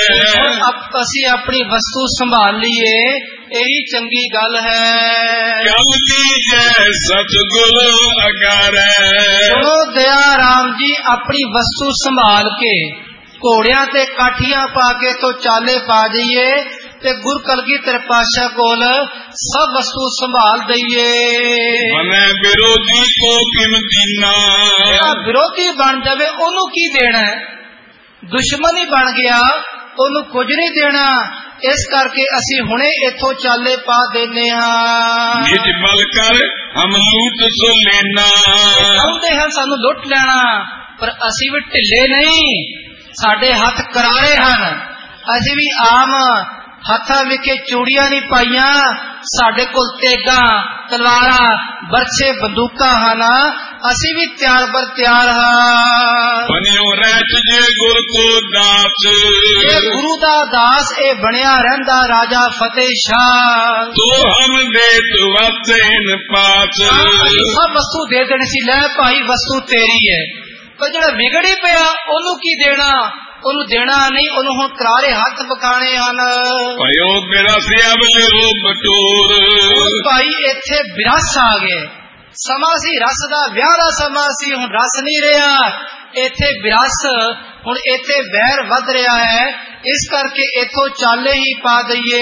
अब असी अपनी वस्तु संभाल लीए, यही चंगी गल है। कल लीजे सतगुरु अगारे, सुनो दयाराम जी, अपनी वस्तु संभाल के घोड़ियां ते काठियां पा के तो चाले पा जाइए, ते गुरु कलगीधर पातशाह कोल सब वस्तु संभाल दईए। मने विरोधी को किम दीना, विरोधी बन जावे ओनू की देना है, दुश्मन ही बन गया ओनू कुछ नहीं देना। इस करके असी हुणे इथों चाले पा देने हां। निज बल कर हम लूट सो लेना, चाहते हैं सानू लुट लेना, पर असी भी ढिले नहीं, साडे हथ करारे हन। असी भी आम हथा विखे चूड़ियां नहीं पाइया, साडे कोल तेगां तलवारां बरछे बंदूकां हन, असी भी त्यार बर त्यार हां। बनियो रहत जे गुर को दास, ये गुरु दा दास ए बनिया रहंदा राजा फतेह शाह। तो हम देत वत इन पास, सब वस्तु दे देनी सी, लै भाई वस्तु तेरी है, पर जेड़ा विगड़ ही पिया ओनू की देना, ਉਹਨੂੰ ਦੇਣਾ ਨਹੀਂ, ਉਹਨੂੰ ਹੁਣ ਕਰਾਰੇ ਹੱਥ ਪਕਾਣੇ ਹਨ। ਭਾਇਓ ਬਿਰਸਿਆ ਬਲਿਓ ਬਟੂਰ, ਭਾਈ ਇੱਥੇ ਵਿਰਸ ਆ ਗਏ, ਸਮਾਂ ਸੀ ਰਸ ਦਾ, ਵਿਆਹ ਦਾ ਸਮਾਂ ਸੀ, ਹੁਣ ਰਸ ਨਹੀਂ ਰਿਹਾ, ਇੱਥੇ ਵਿਰਸ, ਹੁਣ ਇੱਥੇ ਵੈਰ ਵੱਧ ਰਿਹਾ ਹੈ। ਇਸ ਕਰਕੇ ਇੱਥੋਂ ਚਾਲੇ ਹੀ ਪਾ ਦਈਏ,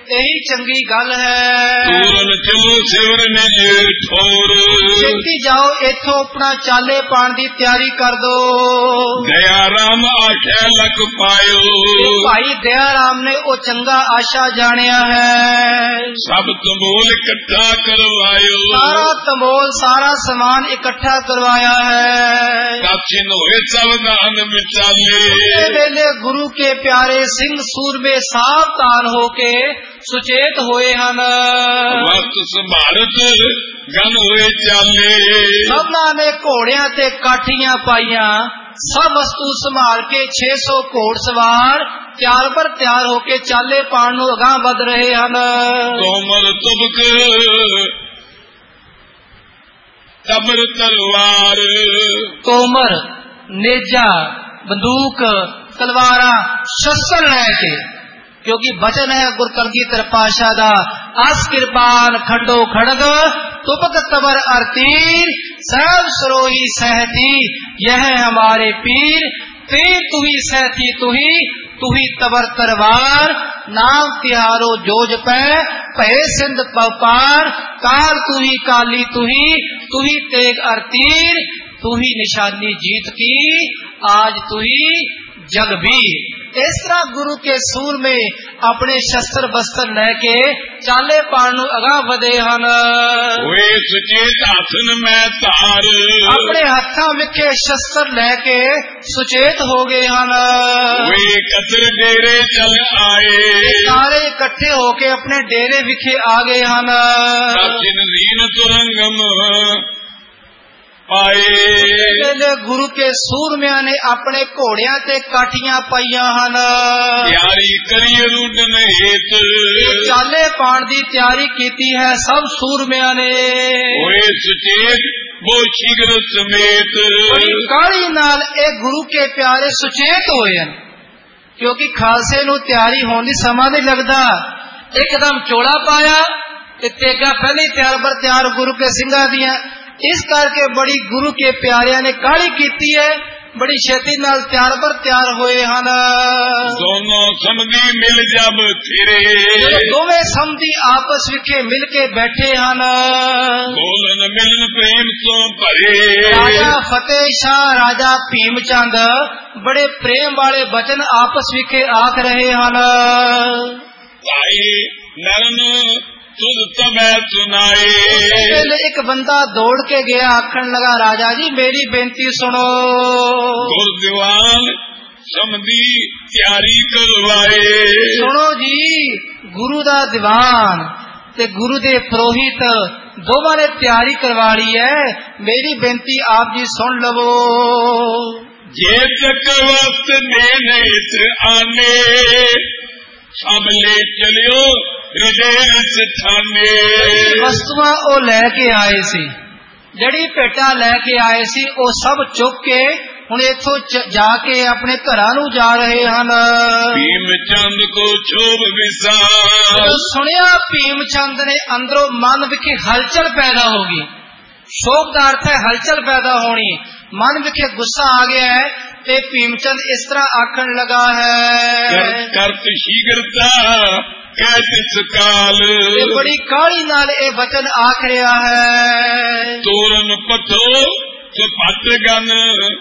ਇਹੀ ਚੰਗੀ ਗੱਲ ਹੈ। ਤੂਰਨ ਚਲੋ ਸਿਵਰ ਨਿਜ ਠੋਰ, ਛੇਤੀ ਜਾਓ ਇੱਥੋਂ ਆਪਣਾ ਚਾਲੇ ਪਾਣ ਦੀ ਤਿਆਰੀ ਕਰ ਦੋ। ਦਇਆ ਰਾਮ ਆਖਿਆ ਲਖ ਪਾਇਓ, ਭਾਈ ਦਇਆ ਰਾਮ ਨੇ ਉਹ ਚੰਗਾ ਆਸ਼ਾ ਜਾਣਿਆ ਹੈ। ਸਭ ਤੰਬੋਲ ਇਕੱਠਾ ਕਰਵਾਇਓ, ਸਾਰਾ ਤੰਬੋਲ ਸਾਰਾ ਸਮਾਨ ਇਕੱਠਾ ਕਰਵਾਇਆ ਹੈ। ਕਾਚਿਨ ਹੋਏ ਸਾਵਧਾਨ ਵਿਚਾਲੇ, ਵੇਲੇ ਗੁਰੂ ਕੇ ਪਿਆਰੇ ਸਿੰਘ ਸੂਰਮੇ ਸਾਵਧਾਨ ਹੋ ਕੇ ਸੁਚੇਤ ਹੋਏ ਹਨ। ਵਕਤ ਸੰਭਾਰਤ ਗਨ ਹੋਏ ਚਾਲੇ, ਸਭਨਾਂ ਨੇ ਘੋੜਿਆਂ ਤੇ ਕਾਠੀਆਂ ਪਾਈਆਂ, ਸਭ ਵਸਤੂ ਸੰਭਾਲ ਕੇ 600 ਘੋੜ ਸਵਾਰ ਤਿਆਰ ਪਰ ਤਿਆਰ ਹੋ ਕੇ ਚਾਲੇ ਪਾਣ ਨੂੰ ਅਗਾਂਹ ਵਧ ਰਹੇ ਹਨ। ਤੋਮਰ ਤੁਬਕ ਤਬਰ ਤਲਵਾਰ, ਤੋਮਰ ਨੇਜਾ ਬੰਦੂਕ ਤਲਵਾਰਾਂ ਸ਼ਸਤਰ ਲੈ ਕੇ, ਕਿਉਂਕਿ ਬਚਨ ਹੈ ਗੁਰ ਕਲਗੀਧਰ ਪਾਤਸ਼ਾਹ ਦਾ, ਅਸ ਕਿਰਪਾਨ ਖੰਡੋ ਖੜਗ ਤੁਪਕ ਤਬਰ ਅਰ तीर सब सरोही सहती यह हमारे पीर, तीर तू ही सहती तू ही तबर तरवार, नाम तिहारो जोज पै भय सिंध पार, काल तू ही काली तू ही तेग अर तीर, तू ही निशानी जीत की आज तू ही जगबीर। इस तरह गुरु के सूर में अपने शस्त्र बस्तर लेके चाले पाण नूं अगां वधे हन। होए सुचेत आसन मैं तार, अपने हत्थां विखे शस्त्र लेके सुचेत हो गए हन। वे कतर डेरे चल आए, सारे इकट्ठे होके अपने डेरे विखे आ गए हन। काचिन रीन तुरंगम पाए, गुरु के सूरमिया ने अपने घोड़िया ते काठियां पाइया हन। तैयारी करिए रूडन हेत, चाले पाण दी तैयारी कीती है सब सूरमिया ने। होए सुचेत वो शीघ्र समेत, काली नाल ए गुरु के प्यारे सुचेत होए हैं, क्योंकि खालसे नूं तैयारी होने दी समा नहीं लगता। एकदम चोला पाया ते तेगा पहले ही तैयार बर तैयार गुरु के सिंगा दिया, इस करके बड़ी गुरु के प्यारिया ने काली कीती है, बड़ी छेती नाल तैयार पर तैयार होए हन। दोनों समधी मिल जब फिरे, दोवें समधी आपस विखे मिल के बैठे हन। बोलन मिलन प्रेम सो भरे, राजा फतेह शाह राजा भीमचंद बड़े प्रेम वाले वचन आपस विखे आख रहे हन। भाई नरन तुझ तबै सुनाए, एक बंदा दौड़ के गया आखन लगा, राजा जी मेरी बेनती सुनो। गुर दीवान समधी तैयारी करवाए, सुनो जी, गुरु दा दीवान ते गुरु दे पुरोहित दोवां ने तैयारी करवा ली है, मेरी बेनती आप जी सुन लवो। जे चक्रवस्त ने इत्र आने, सब ले चलियो हृदय थाने। वस्तुआं ओ लैके आए सी, जड़ी भेटा लैके आए सी ओ सब चुक के हुण इथों जाके अपने घरां नूं जा रहे हन। भीमचंद को क्षोभ विसार, सुनिया भीमचंद ने अंदरों मन विखे हलचल पैदा होगी। शोक का अर्थ है हलचल पैदा होनी, मन विखे गुस्सा आ गया है ते भीमचंद इस तरह आखन लगा है, करत शीघ्रता कैतिस काल, बड़ी काली नाल ए वचन आख रहा है। तोरन पथो चपट गन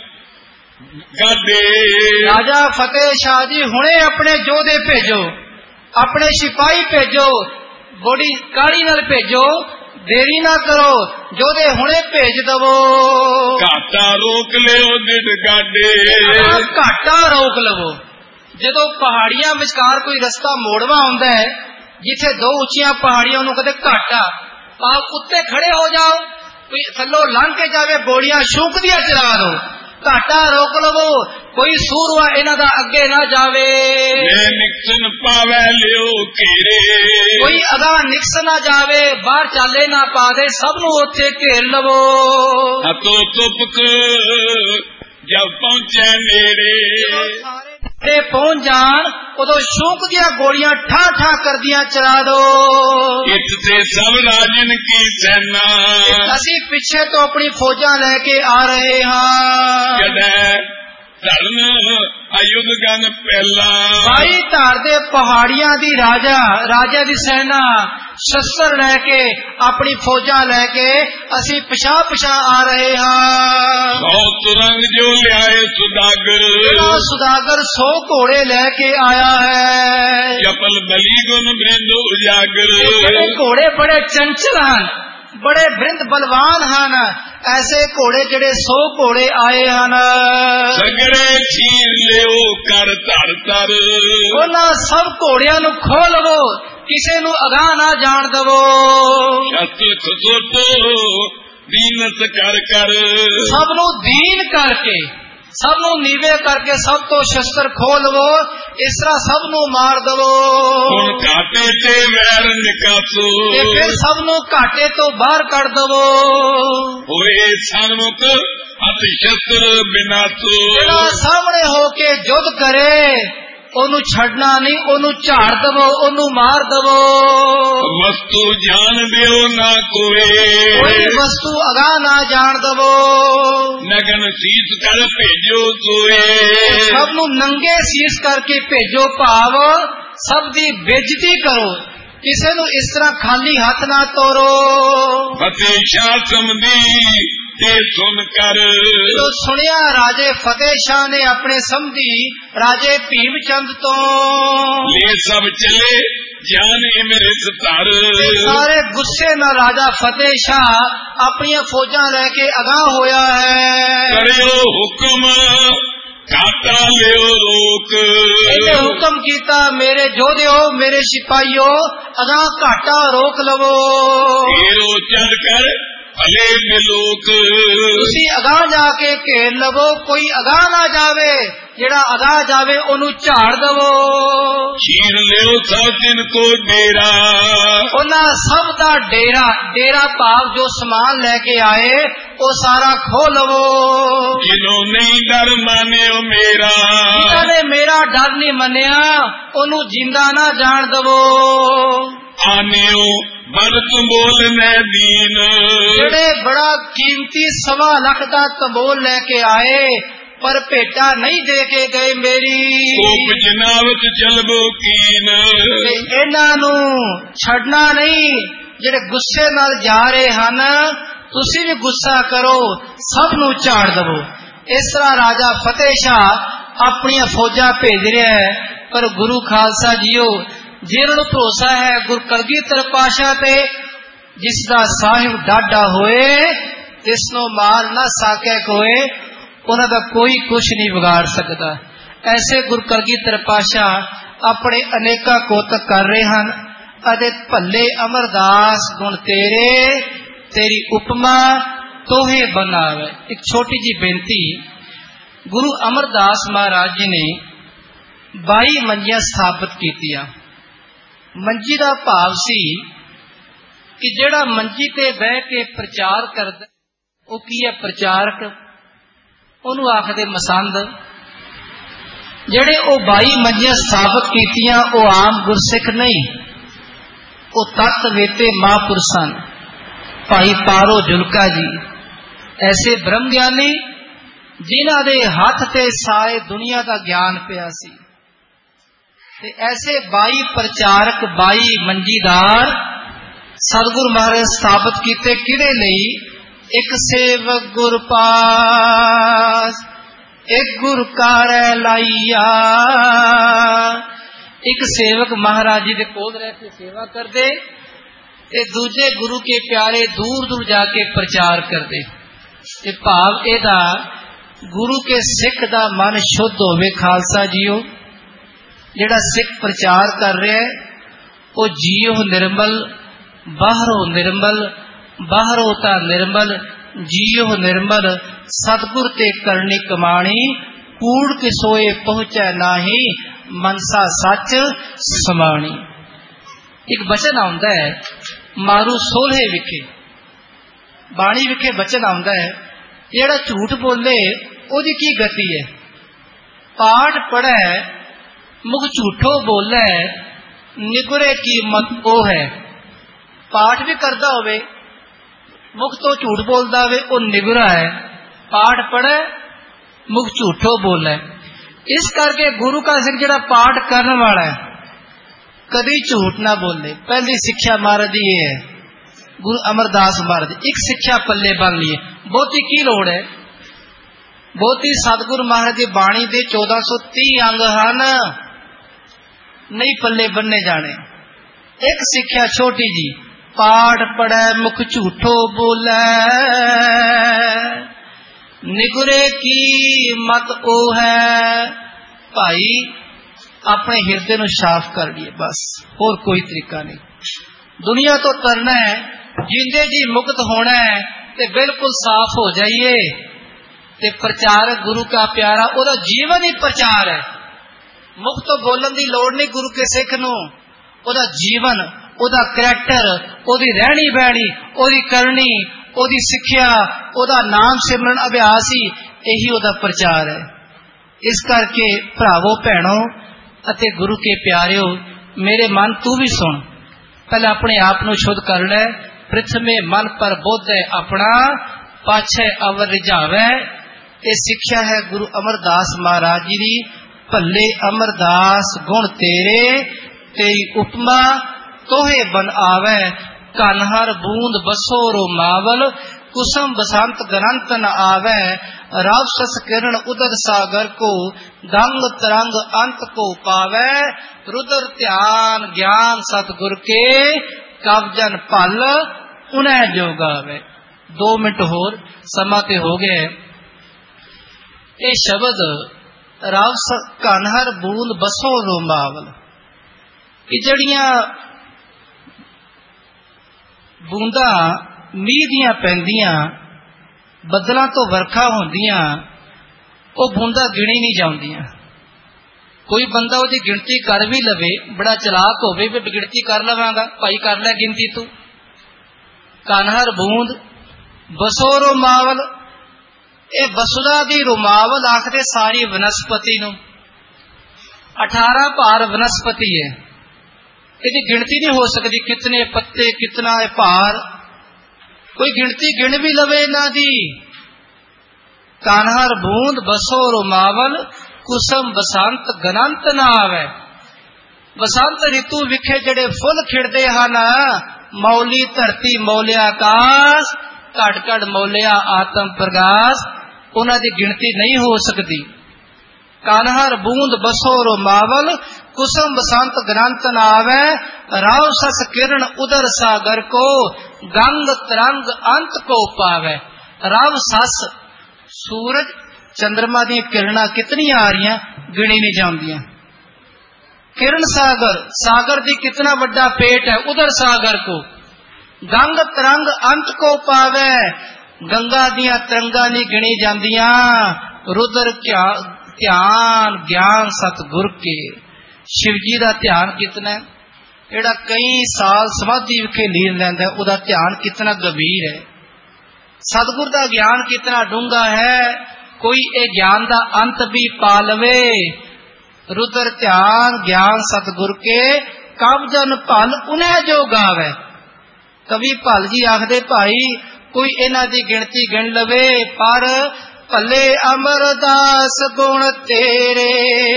गादे, राजा फतेह शाह जी हुणे अपने जोधे भेजो, अपने सिपाही भेजो, बड़ी काली नाल भेजो, देरी ना करो, जोधे हुणे भेज दवो। घाटा रोक लियो दिड गाडे, घाटा रोक लवो। जदों पहाड़ियां विचकार कोई रस्ता मोड़वा हुंदा है, जिथे दो उच्चियां पहाड़ियां उन्होंने कहते घाटा, आप उत्ते खड़े हो जाओ, कोई थल्लों लंघ के जावे गोलियां शूक दिया चला दो, घाटा रोक लवो, कोई सूरवा इन्हां दा अगे ना जावे। निक्सन पावे लियो घेरे, कोई अगा निक्स ना जावे, बाहर चाले ना पा दे, सब नूं उत्थे घेर लवो। हथों तुपक जब पहुंचे नेड़े, पहुंच जान उदो शूक दिया गोलियां ठा ठा कर दिया चला दो। इससे सब राजन की सेना, असी पीछे तो अपनी फौजा लेके आ रहे हाँ। ਧਰਨ ਅਯੁੱਧ ਗਨ ਪਹਿਲਾ। 22 ਧਾਰ ਦੇ ਪਹਾੜੀਆਂ ਦੀ ਰਾਜਾ ਦੀ ਸੈਨਾ ਸ਼ਸਤਰ ਲੈ ਕੇ ਆਪਣੀ ਫੌਜਾਂ ਲੈ ਕੇ ਅਸੀਂ ਪਿਛਾਂ ਆ ਰਹੇ ਹਾਂ। 100 ਤੁਰੰਗ ਜੋ ਲਿਆਏ ਸੁਦਾਗਰ, ਸੁਦਾਗਰ 100 ਘੋੜੇ ਲੈ ਕੇ ਆਇਆ ਹੈ। ਚਪਲ ਬਲੀ ਗੁਣ ਬ੍ਰਿੰਦ ਉਜਾਗਰ, ਜਿਹੜੇ ਘੋੜੇ ਬੜੇ ਚੰਚਲ ਹਨ, ਬੜੇ ਬ੍ਰਿੰਦ ਬਲਵਾਨ ਹਨ, ਐਸੇ ਘੋੜੇ ਜਿਹੜੇ 100 ਘੋੜੇ ਆਏ ਹਨ। ਸਗਰੇ ਛੀਨ ਲਿਓ ਕਰ ਧਰ ਧਰ, ਉਹਨਾਂ ਸਭ ਘੋੜਿਆਂ ਨੂੰ ਖੋਹ ਲਵੋ, ਕਿਸੇ ਨੂੰ ਅਗਾਹ ਨਾ ਜਾਣ ਦਵੋ। ਸ਼ਸਤਰ ਖਸੋਟੋ ਦੀਨਤ ਕਰ ਕਰ, ਸਭ ਨੂੰ ਦੀਨ ਕਰਕੇ, ਸਭ ਨੂੰ ਨੀਵੇਂ ਕਰਕੇ ਸਭ ਤੋਂ ਸ਼ਸਤਰ ਖੋਹ ਲਵੋ, ਇਸ ਤਰ੍ਹਾਂ ਸਭ ਨੂੰ ਮਾਰ ਦਵੋ। ਹੁਣ ਘਾਟੇ ਤੇ ਵੈਰ ਨਿਕਾਸੋ, ਤੇ ਫਿਰ ਸਭ ਨੂੰ ਘਾਟੇ ਤੋਂ ਬਾਹਰ ਕੱਢ ਦਵੋ। ਹੋਏ ਸਨਮੁਖ ਅਤ ਸ਼ਸਤਰ ਬਿਨਾਸੋ, ਜਿਹੜਾ ਸਾਹਮਣੇ ਹੋ ਕੇ ਯੁੱਧ ਕਰੇ ਉਹਨੂੰ ਛੱਡਣਾ ਨਹੀਂ, ਉਹਨੂੰ ਝਾੜ ਦਵੋ, ਉਹਨੂੰ ਮਾਰ ਦਵੋ। ਵਸਤੂ ਜਾਣ ਦਿਓ ਨਾ ਕੋਈ ਵਸਤੂ ਅਗਾਹ ਨਾ ਜਾਣ ਦਵੋ। ਨਗਨ ਸੀਸ ਕਰ ਭੇਜੋ ਸੋਏ, ਸਭ ਨੂੰ ਨੰਗੇ ਸੀਸ ਕਰਕੇ ਭੇਜੋ, ਭਾਵ ਸਭ ਦੀ ਬੇਇੱਜ਼ਤੀ ਕਰੋ, ਕਿਸੇ ਨੂੰ ਇਸ ਤਰ੍ਹਾਂ ਖਾਲੀ ਹੱਥ ਨਾ ਤੋਰੋ। ਫਤਿਹ ਸ਼ਾਹ ਸਮਝੀ ਤੇ ਸੁਣ ਕਰ, ਜੋ ਸੁਣਿਆ ਰਾਜੇ ਫਤਿਹ ਸ਼ਾਹ ਨੇ ਆਪਣੇ ਸਮਝੀ ਰਾਜੇ ਭੀਮ ਚੰਦ ਤੋਂ, ਇਹ ਸਭ ਚਲੇ ਜਾਨ ਇਮਰਿਤ ਧਰ। ਸਾਰੇ ਗੁੱਸੇ ਨਾਲ ਰਾਜਾ ਫਤਿਹ ਸ਼ਾਹ ਆਪਣੀਆਂ ਫੌਜਾਂ ਲੈ ਕੇ ਅਗਾਹ ਹੋਇਆ ਹੈ। ਕਰਿਓ ਹੁਕਮ ਘਾਟਾ ਲਿਓ ਰੋਕ, ਇਹਨੇ ਹੁਕਮ ਕੀਤਾ ਮੇਰੇ ਯੋਧਿਓ, ਮੇਰੇ ਸਿਪਾਹੀਓ, ਅਗਾਹ ਘਾਟਾ ਰੋਕ ਲਵੋ। ਹੀਰੋ ਚੜ ਕਰ ਭਲੇ ਮਿਲੋਕ, ਤੁਸੀਂ ਅਗਾਹ ਜਾ ਕੇ ਘੇਰ ਲਵੋ, ਕੋਈ ਅਗਾਹ ਨਾ ਜਾਵੇ, ਜਿਹੜਾ ਅਗਾਹ ਜਾਵੇ ਉਹਨੂੰ ਝਾੜ ਦਵੋ। ਛੀਨ ਲਿਓ ਸਭ ਦਿਨ ਕੋ ਡੇਰਾ, ਉਹਨਾਂ ਸਭ ਦਾ ਡੇਰਾ ਭਾਵ ਜੋ ਸਮਾਨ ਲੈ ਕੇ ਆਏ ਉਹ ਸਾਰਾ ਖੋਹ ਲਵੋ। ਜਿਨੋਂ ਨਹੀਂ ਡਰ ਮਾਨਿਓ ਮੇਰਾ, ਜਿਨ੍ਹਾਂ ਨੇ ਮੇਰਾ ਡਰ ਨਹੀਂ ਮੰਨਿਆ ਉਹਨੂੰ ਜਿੰਦਾ ਨਾ ਜਾਣ ਦਵੋ। ਆਨਿਓ ਬੜ ਤੰਬੋਲ ਮੈਂ ਦੀਨ, ਜਿਹੜੇ ਬੜਾ ਕੀਮਤੀ 1.25 ਲੱਖ ਦਾ ਤੰਬੋਲ ਲੈ ਕੇ ਆਏ ਪਰ ਭੇਟਾ ਨਹੀਂ ਦੇ ਕੇ ਗਏ ਮੇਰੀ। ਕੋਪ ਜਨਾਵਤ ਚਲਬੋ ਕੀਨ, ਇਹਨਾਂ ਨੂੰ ਛੱਡਣਾ ਨਹੀਂ, ਜਿਹੜੇ ਗੁੱਸੇ ਨਾਲ ਜਾ ਰਹੇ ਹਨ ਤੁਸੀਂ ਵੀ ਗੁੱਸਾ ਕਰੋ, ਸਭ ਨੂੰ ਝਾੜ ਦਵੋ। ਇਸ ਤਰ੍ਹਾਂ ਰਾਜਾ ਫਤਿਹ ਸ਼ਾਹ ਆਪਣੀਆਂ ਫੌਜਾਂ ਭੇਜ ਰਿਹਾ ਹੈ। ਪਰ ਗੁਰੂ ਖਾਲਸਾ ਜੀਓ, ਜਿਹਨਾਂ ਨੂੰ ਭਰੋਸਾ ਹੈ ਗੁਰੂ ਕਲਗੀਧਰ ਪਾਤਸ਼ਾਹ ਤੇ, ਜਿਸ ਦਾ ਸਾਹਿਬ ਡਾਢਾ ਹੋਏ ਜਿਸ ਨੂੰ ਮਾਰ ਨਾ ਸਾਕੇ ਕੋਏ, ਉਹਨਾਂ ਦਾ ਕੋਈ ਕੁਛ ਨਹੀਂ ਵਿਗਾੜ ਸਕਦਾ। ਐਸੇ ਗੁਰੂ ਕਲਗੀਧਰ ਪਾਤਸ਼ਾਹ ਆਪਣੇ ਅਨੇਕਾਂ ਕੋਤਕ ਕਰ ਰਹੇ ਹਨ। ਅਤੇ ਭੱਲੇ ਅਮਰਦਾਸ ਗੁਣ ਤੇਰੇ, ਤੇਰੀ ਉਪਮਾ ਤੋਹੇ ਬਣਾਵੇ। ਇੱਕ ਛੋਟੀ ਜੀ ਬੇਨਤੀ, ਗੁਰੂ ਅਮਰਦਾਸ ਮਹਾਰਾਜ ਜੀ ਨੇ 22 ਮੰਜੀਆਂ ਸਥਾਪਿਤ ਕੀਤੀਆਂ। ਮੰਜੀ ਦਾ ਭਾਵ ਸੀ ਕਿ ਜਿਹੜਾ ਮੰਜੀ ਤੇ ਬਹਿ ਕੇ ਪ੍ਰਚਾਰ ਕਰਦਾ ਉਹ ਕੀ ਹੈ? ਪ੍ਰਚਾਰਕ, ਉਹਨੂੰ ਆਖਦੇ ਮਸੰਦ। ਜਿਹੜੇ ਉਹ 22 ਮੰਜੀਆਂ ਸਥਾਪਿਤ ਕੀਤੀਆਂ ਉਹ ਆਮ ਗੁਰਸਿੱਖ ਨਹੀਂ, ਉਹ ਤਤ ਵੇਤੇ ਮਹਾਂਪੁਰਸ਼ ਸਨ। ਭਾਈ ਤਾਰੋ ਜੁਲਕਾ ਜੀ ਐਸੇ ਬ੍ਰਹਮ ਗਿਆਨੀ ਜਿਨ੍ਹਾਂ ਦੇ ਹੱਥ ਤੇ ਸਾਰੇ ਦੁਨੀਆ ਦਾ ਗਿਆਨ ਪਿਆ ਸੀ। ਤੇ ਐਸੇ 22 ਪ੍ਰਚਾਰਕ, 22 ਮੰਜੀਦਾਰ ਸਤਿਗੁਰੂ ਮਹਾਰਾਜ ਸਥਾਪਿਤ ਕੀਤੇ। ਕਿਹਦੇ ਲਈ? ਇੱਕ ਸੇਵਕ ਗੁਰ ਪਾਸ, ਇੱਕ ਗੁਰ ਕਾਰੈ ਲਾਈਆ। ਇੱਕ ਸੇਵਕ ਮਹਾਰਾਜ ਜੀ ਦੇ ਕੋਲ ਰਹਿ ਕੇ ਸੇਵਾ ਕਰਦੇ ਤੇ ਦੂਜੇ ਗੁਰੂ ਕੇ ਪਿਆਰੇ ਦੂਰ ਦੂਰ ਜਾ ਕੇ ਪ੍ਰਚਾਰ ਕਰਦੇ। ਤੇ ਭਾਵ ਇਹਦਾ ਗੁਰੂ ਕੇ ਸਿੱਖ ਦਾ ਮਨ ਸ਼ੁੱਧ ਹੋਵੇ। ਖਾਲਸਾ ਜੀਓ, ਜਿਹੜਾ ਸਿੱਖ ਪ੍ਰਚਾਰ ਕਰ ਰਿਹਾ ਉਹ ਜੀਓ ਨਿਰਮਲ, ਬਾਹਰੋਂ ਨਿਰਮਲ, ਬਾਹਰੋਂ ਤਾਂ ਨਿਰਮਲ, ਜੀਓ ਨਿਰਮਲ। ਸਤਿਗੁਰ ਤੇ ਕਰਨੀ ਕਮਾਣੀ, ਕੂੜ ਕਿਸੋਏ ਪਹੁੰਚੈ ਨਾਹੀ, ਮਨਸਾ ਸੱਚ ਸਮਾਣੀ। ਇੱਕ ਬਚਨ ਆਉਂਦਾ ਹੈ ਮਾਰੂ ਸੋਲ੍ਹੇ ਵਿਖੇ, ਬਾਣੀ ਵਿਖੇ ਬਚਨ ਆਉਂਦਾ ਹੈ, ਜਿਹੜਾ ਝੂਠ ਬੋਲੇ ਉਹਦੀ ਕੀ ਗਤੀ ਹੈ? ਪਾਠ ਪੜ੍ਹੈ ਮੁਖ ਝੂਠੋ ਬੋਲੇ, ਨਿਗਰੇ ਕੀ ਮਤ ਉਹ ਹੈ। ਪਾਠ ਵੀ ਕਰਦਾ ਹੋਵੇ, ਮੁਖ ਤੋਂ ਝੂਠ ਬੋਲਦਾ ਹੋਵੇ, ਉਹ ਨਿਗਰਾ ਹੈ। ਪਾਠ ਪੜ੍ਹੈ मुख झूठो बोले। इस करके गुरु का सिख जिहड़ा पाठ करने वाला है कदी झूठ ना बोले। पहली शिक्षा महाराज दी ये है, गुरु अमरदास महाराज एक शिक्षा पल्ले बन ली है। बहुती की लोड़ है, बहुती सतगुरु महाराज की बाणी दे 1430 अंग हैं, नहीं पल्ले बनने जाने। एक शिक्षा छोटी जी, पाठ पढ़े मुख झूठो बोले, निगुरे की मत ओ है। भाई अपने हिरदे नूं साफ कर लिए बस, और कोई तरीका नहीं। दुनिया तो तरना है, जिंदे जी मुक्त होना है ते बिल्कुल साफ हो जाइए। ते प्रचारक गुरु का प्यारा ओदा जीवन ही प्रचार है। मुक्त बोलन की लोड़ नहीं गुरु के सिख नूं, ओदा जीवन, ओदा करैक्टर, ओदी रहनी बहनी, ओदी करनी, ओदी सिक्ख्या, ओदा नाम सिमरन अभ्यास ही यही ओदा प्रचार है। इस करके भरावो भैणो अते गुरु के प्यारिओ, मेरे मन तू भी सुन, पहले अपने आप नूं शुद्ध कर ले। प्रथमे मन पर बोध है अपना, पाछे अवर रिझावे। ये शिक्षा है गुरु अमरदास महाराज जी दी। भले अमरदास गुण तेरे, तेरी उपमा तोहे बन आवे। कनहर बूंद बसो रोमावल, कुसुम बसंत ग्रंथ न आवे। रावसस किरण उदर सागर को, दंग तरंग अंत को पावे। रुद्र ध्यान ज्ञान सतगुर के, कवजन पल उन्हें जो गावे। 2 मिनट होर समा ते हो गए। ये शब्द रावस कनहर बूंद बसो रोमावल, ये जड़ियां बूंदा मीह दियां पैंदियां, बदलों तो वरखा होंदियां, वो बूंदा गिनी नहीं जाउंदियां। कोई बंदा उसकी गिनती कर भी लवे, बड़ा चलाक होवे भी गिनती कर लवांगा, भाई कर ले गिनती तू। कनहर बूंद बसो रोमावल, ये वसुदा दी रोमावल आखदे सारी वनस्पति नूं। 18 भार वनस्पति है, इसकी गिनती नहीं हो सकती, कितने पत्ते कितना भार, कोई गिनती गिन भी लवे ना दी। कनहर बूंद बसो रोमावल, कुसुम बसंत गनंत ना आवे। बसंत ऋतु विखे जड़े फुल खिड़दे हन, मौली धरती मौलिया आकाश, घट घट मौलिया आत्म प्रकाश, उन्हां दी गिनती नहीं हो सकती। कनहर बूंद बसो रोमावल, कुसुम बसंत ग्रंथ न आवे। राव सस किरण उदर सागर को, गंग तरंग अंत को पावे। राव सस सूरज चंद्रमा दी किरणा कितनी आ रही गिनी नहीं जांदियां। किरण सागर, सागर दी कितना बड़ा पेट है, उदर सागर को। गंग तरंग अंत को पावे, गंगा दियां तरंगा नहीं गिनी जांदियां। रुद्र ध्यान ज्ञान सतगुर के, शिवजी का ध्यान कितना है, जेड़ा कई साल समाधि विखे लीन लैंदा है, उहदा ध्यान कितना गंभीर है। सतगुर का ज्ञान कितना डूंगा है, कोई ए ज्ञान का अंत भी पा लवे। रुद्र ध्यान ज्ञान सतगुर के, कब जन भल उन्हें जो गावे। कवि भल जी आखदे भाई कोई इन्हां दी गिनती गिन लवे, पर भले अमरदास गुण तेरे,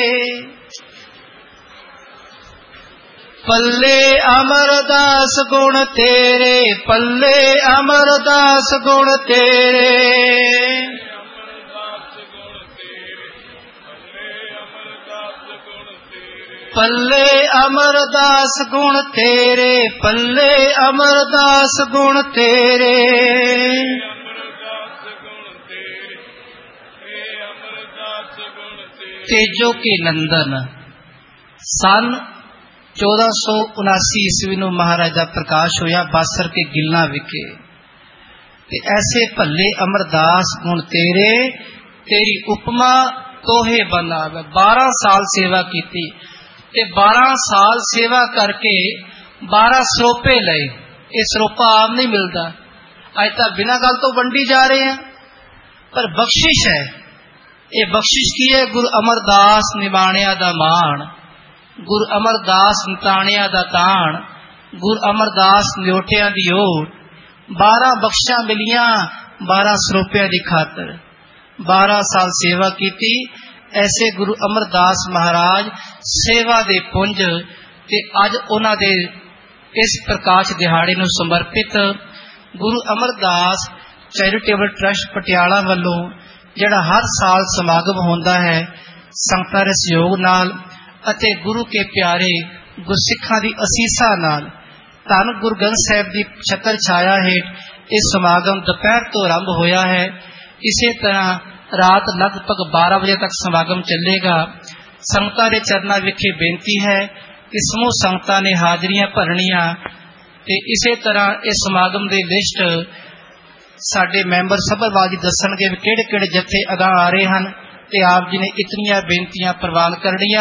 पल्ले अमरदास गुण तेरे, पल्ले अमरदास गुण तेरे। पल्ले अमरदास गुण तेरे, पल्ले अमरदास गुण तेरे। तेजो के नंदन सन 1479 ईस्वी नूं महाराज दा प्रकाश होया बासर के गिलना विखे। ऐसे भले अमरदास गुण तेरे, तेरी उपमा तोहे बनावे। 12 साल सेवा की, 12 साल सेवा करके 12 सरोपे लए। ये सरोपा आम नहीं मिलता, अज तक बिना गल तो वंडी जा रहे हैं, पर बख्शिश है। ये बख्शिश की है, गुरु अमरदास निवाणिया दा मान, गुरु अमरदास निताणिया दा ताण, गुरु अमरदास न्योटिया दी ओट। 12 बख्शा मिलियां 12 सरोपिया दी खातर। 12 ਸਾਲ ਸੇਵਾ ਕੀਤੀ। ਐਸੇ ਗੁਰੂ ਅਮਰਦਾਸ ਮਹਾਰਾਜ ਸੇਵਾ ਦੇ ਪੁੰਜ ਤੇ ਅੱਜ ਉਹਨਾਂ ਦੇ ਇਸ ਪ੍ਰਕਾਸ਼ ਦਿਹਾੜੇ ਨੂੰ ਸਮਰਪਿਤ ਗੁਰੂ ਅਮਰਦਾਸ ਚੈਰੀਟੇਬਲ ਟਰੱਸਟ ਪਟਿਆਲਾ ਵੱਲੋਂ ਜਿਹੜਾ ਹਰ ਸਾਲ ਸਮਾਗਮ ਹੁੰਦਾ ਹੈ ਸੰਗਤਾਂ ਦੇ ਸਹਿਯੋਗ ਨਾਲ ਅਤੇ ਗੁਰੂ ਕੇ ਪਿਆਰੇ ਗੁਰਸਿੱਖਾਂ ਦੀ ਅਸੀਸਾਂ ਨਾਲ ਧੰਨ ਗੁਰੂ ਗ੍ਰੰਥ ਸਾਹਿਬ ਦੀ ਛਤਰ ਛਾਇਆ ਹੇਠ ਇਹ ਸਮਾਗਮ ਦੁਪਹਿਰ ਤੋਂ ਆਰੰਭ ਹੋਇਆ ਹੈ। ਇਸੇ ਤਰ੍ਹਾਂ ਰਾਤ ਲਗਭਗ 12 ਵਜੇ ਤੱਕ ਸਮਾਗਮ ਚੱਲੇਗਾ। ਸੰਗਤਾਂ ਦੇ ਚਰਨਾਂ ਵਿਖੇ ਬੇਨਤੀ ਹੈ ਕਿ ਸਮੂਹ ਸੰਗਤਾਂ ਨੇ ਹਾਜ਼ਰੀਆਂ ਭਰਨੀਆਂ ਤੇ ਇਸੇ ਤਰ੍ਹਾਂ ਇਹ ਸਮਾਗਮ ਦੀ ਲਿਸਟ ਸਾਡੇ ਮੈਂਬਰ ਸਭਰਵਾਲ ਜੀ ਦੱਸਣਗੇ ਕਿਹੜੇ ਕਿਹੜੇ ਜਥੇ ਅਗਾਂਹ ਆ ਰਹੇ ਹਨ ਤੇ ਆਪ ਜੀ ਨੇ ਇਤਨੀਆਂ ਬੇਨਤੀਆਂ ਪ੍ਰਵਾਨ ਕਰਨੀਆਂ।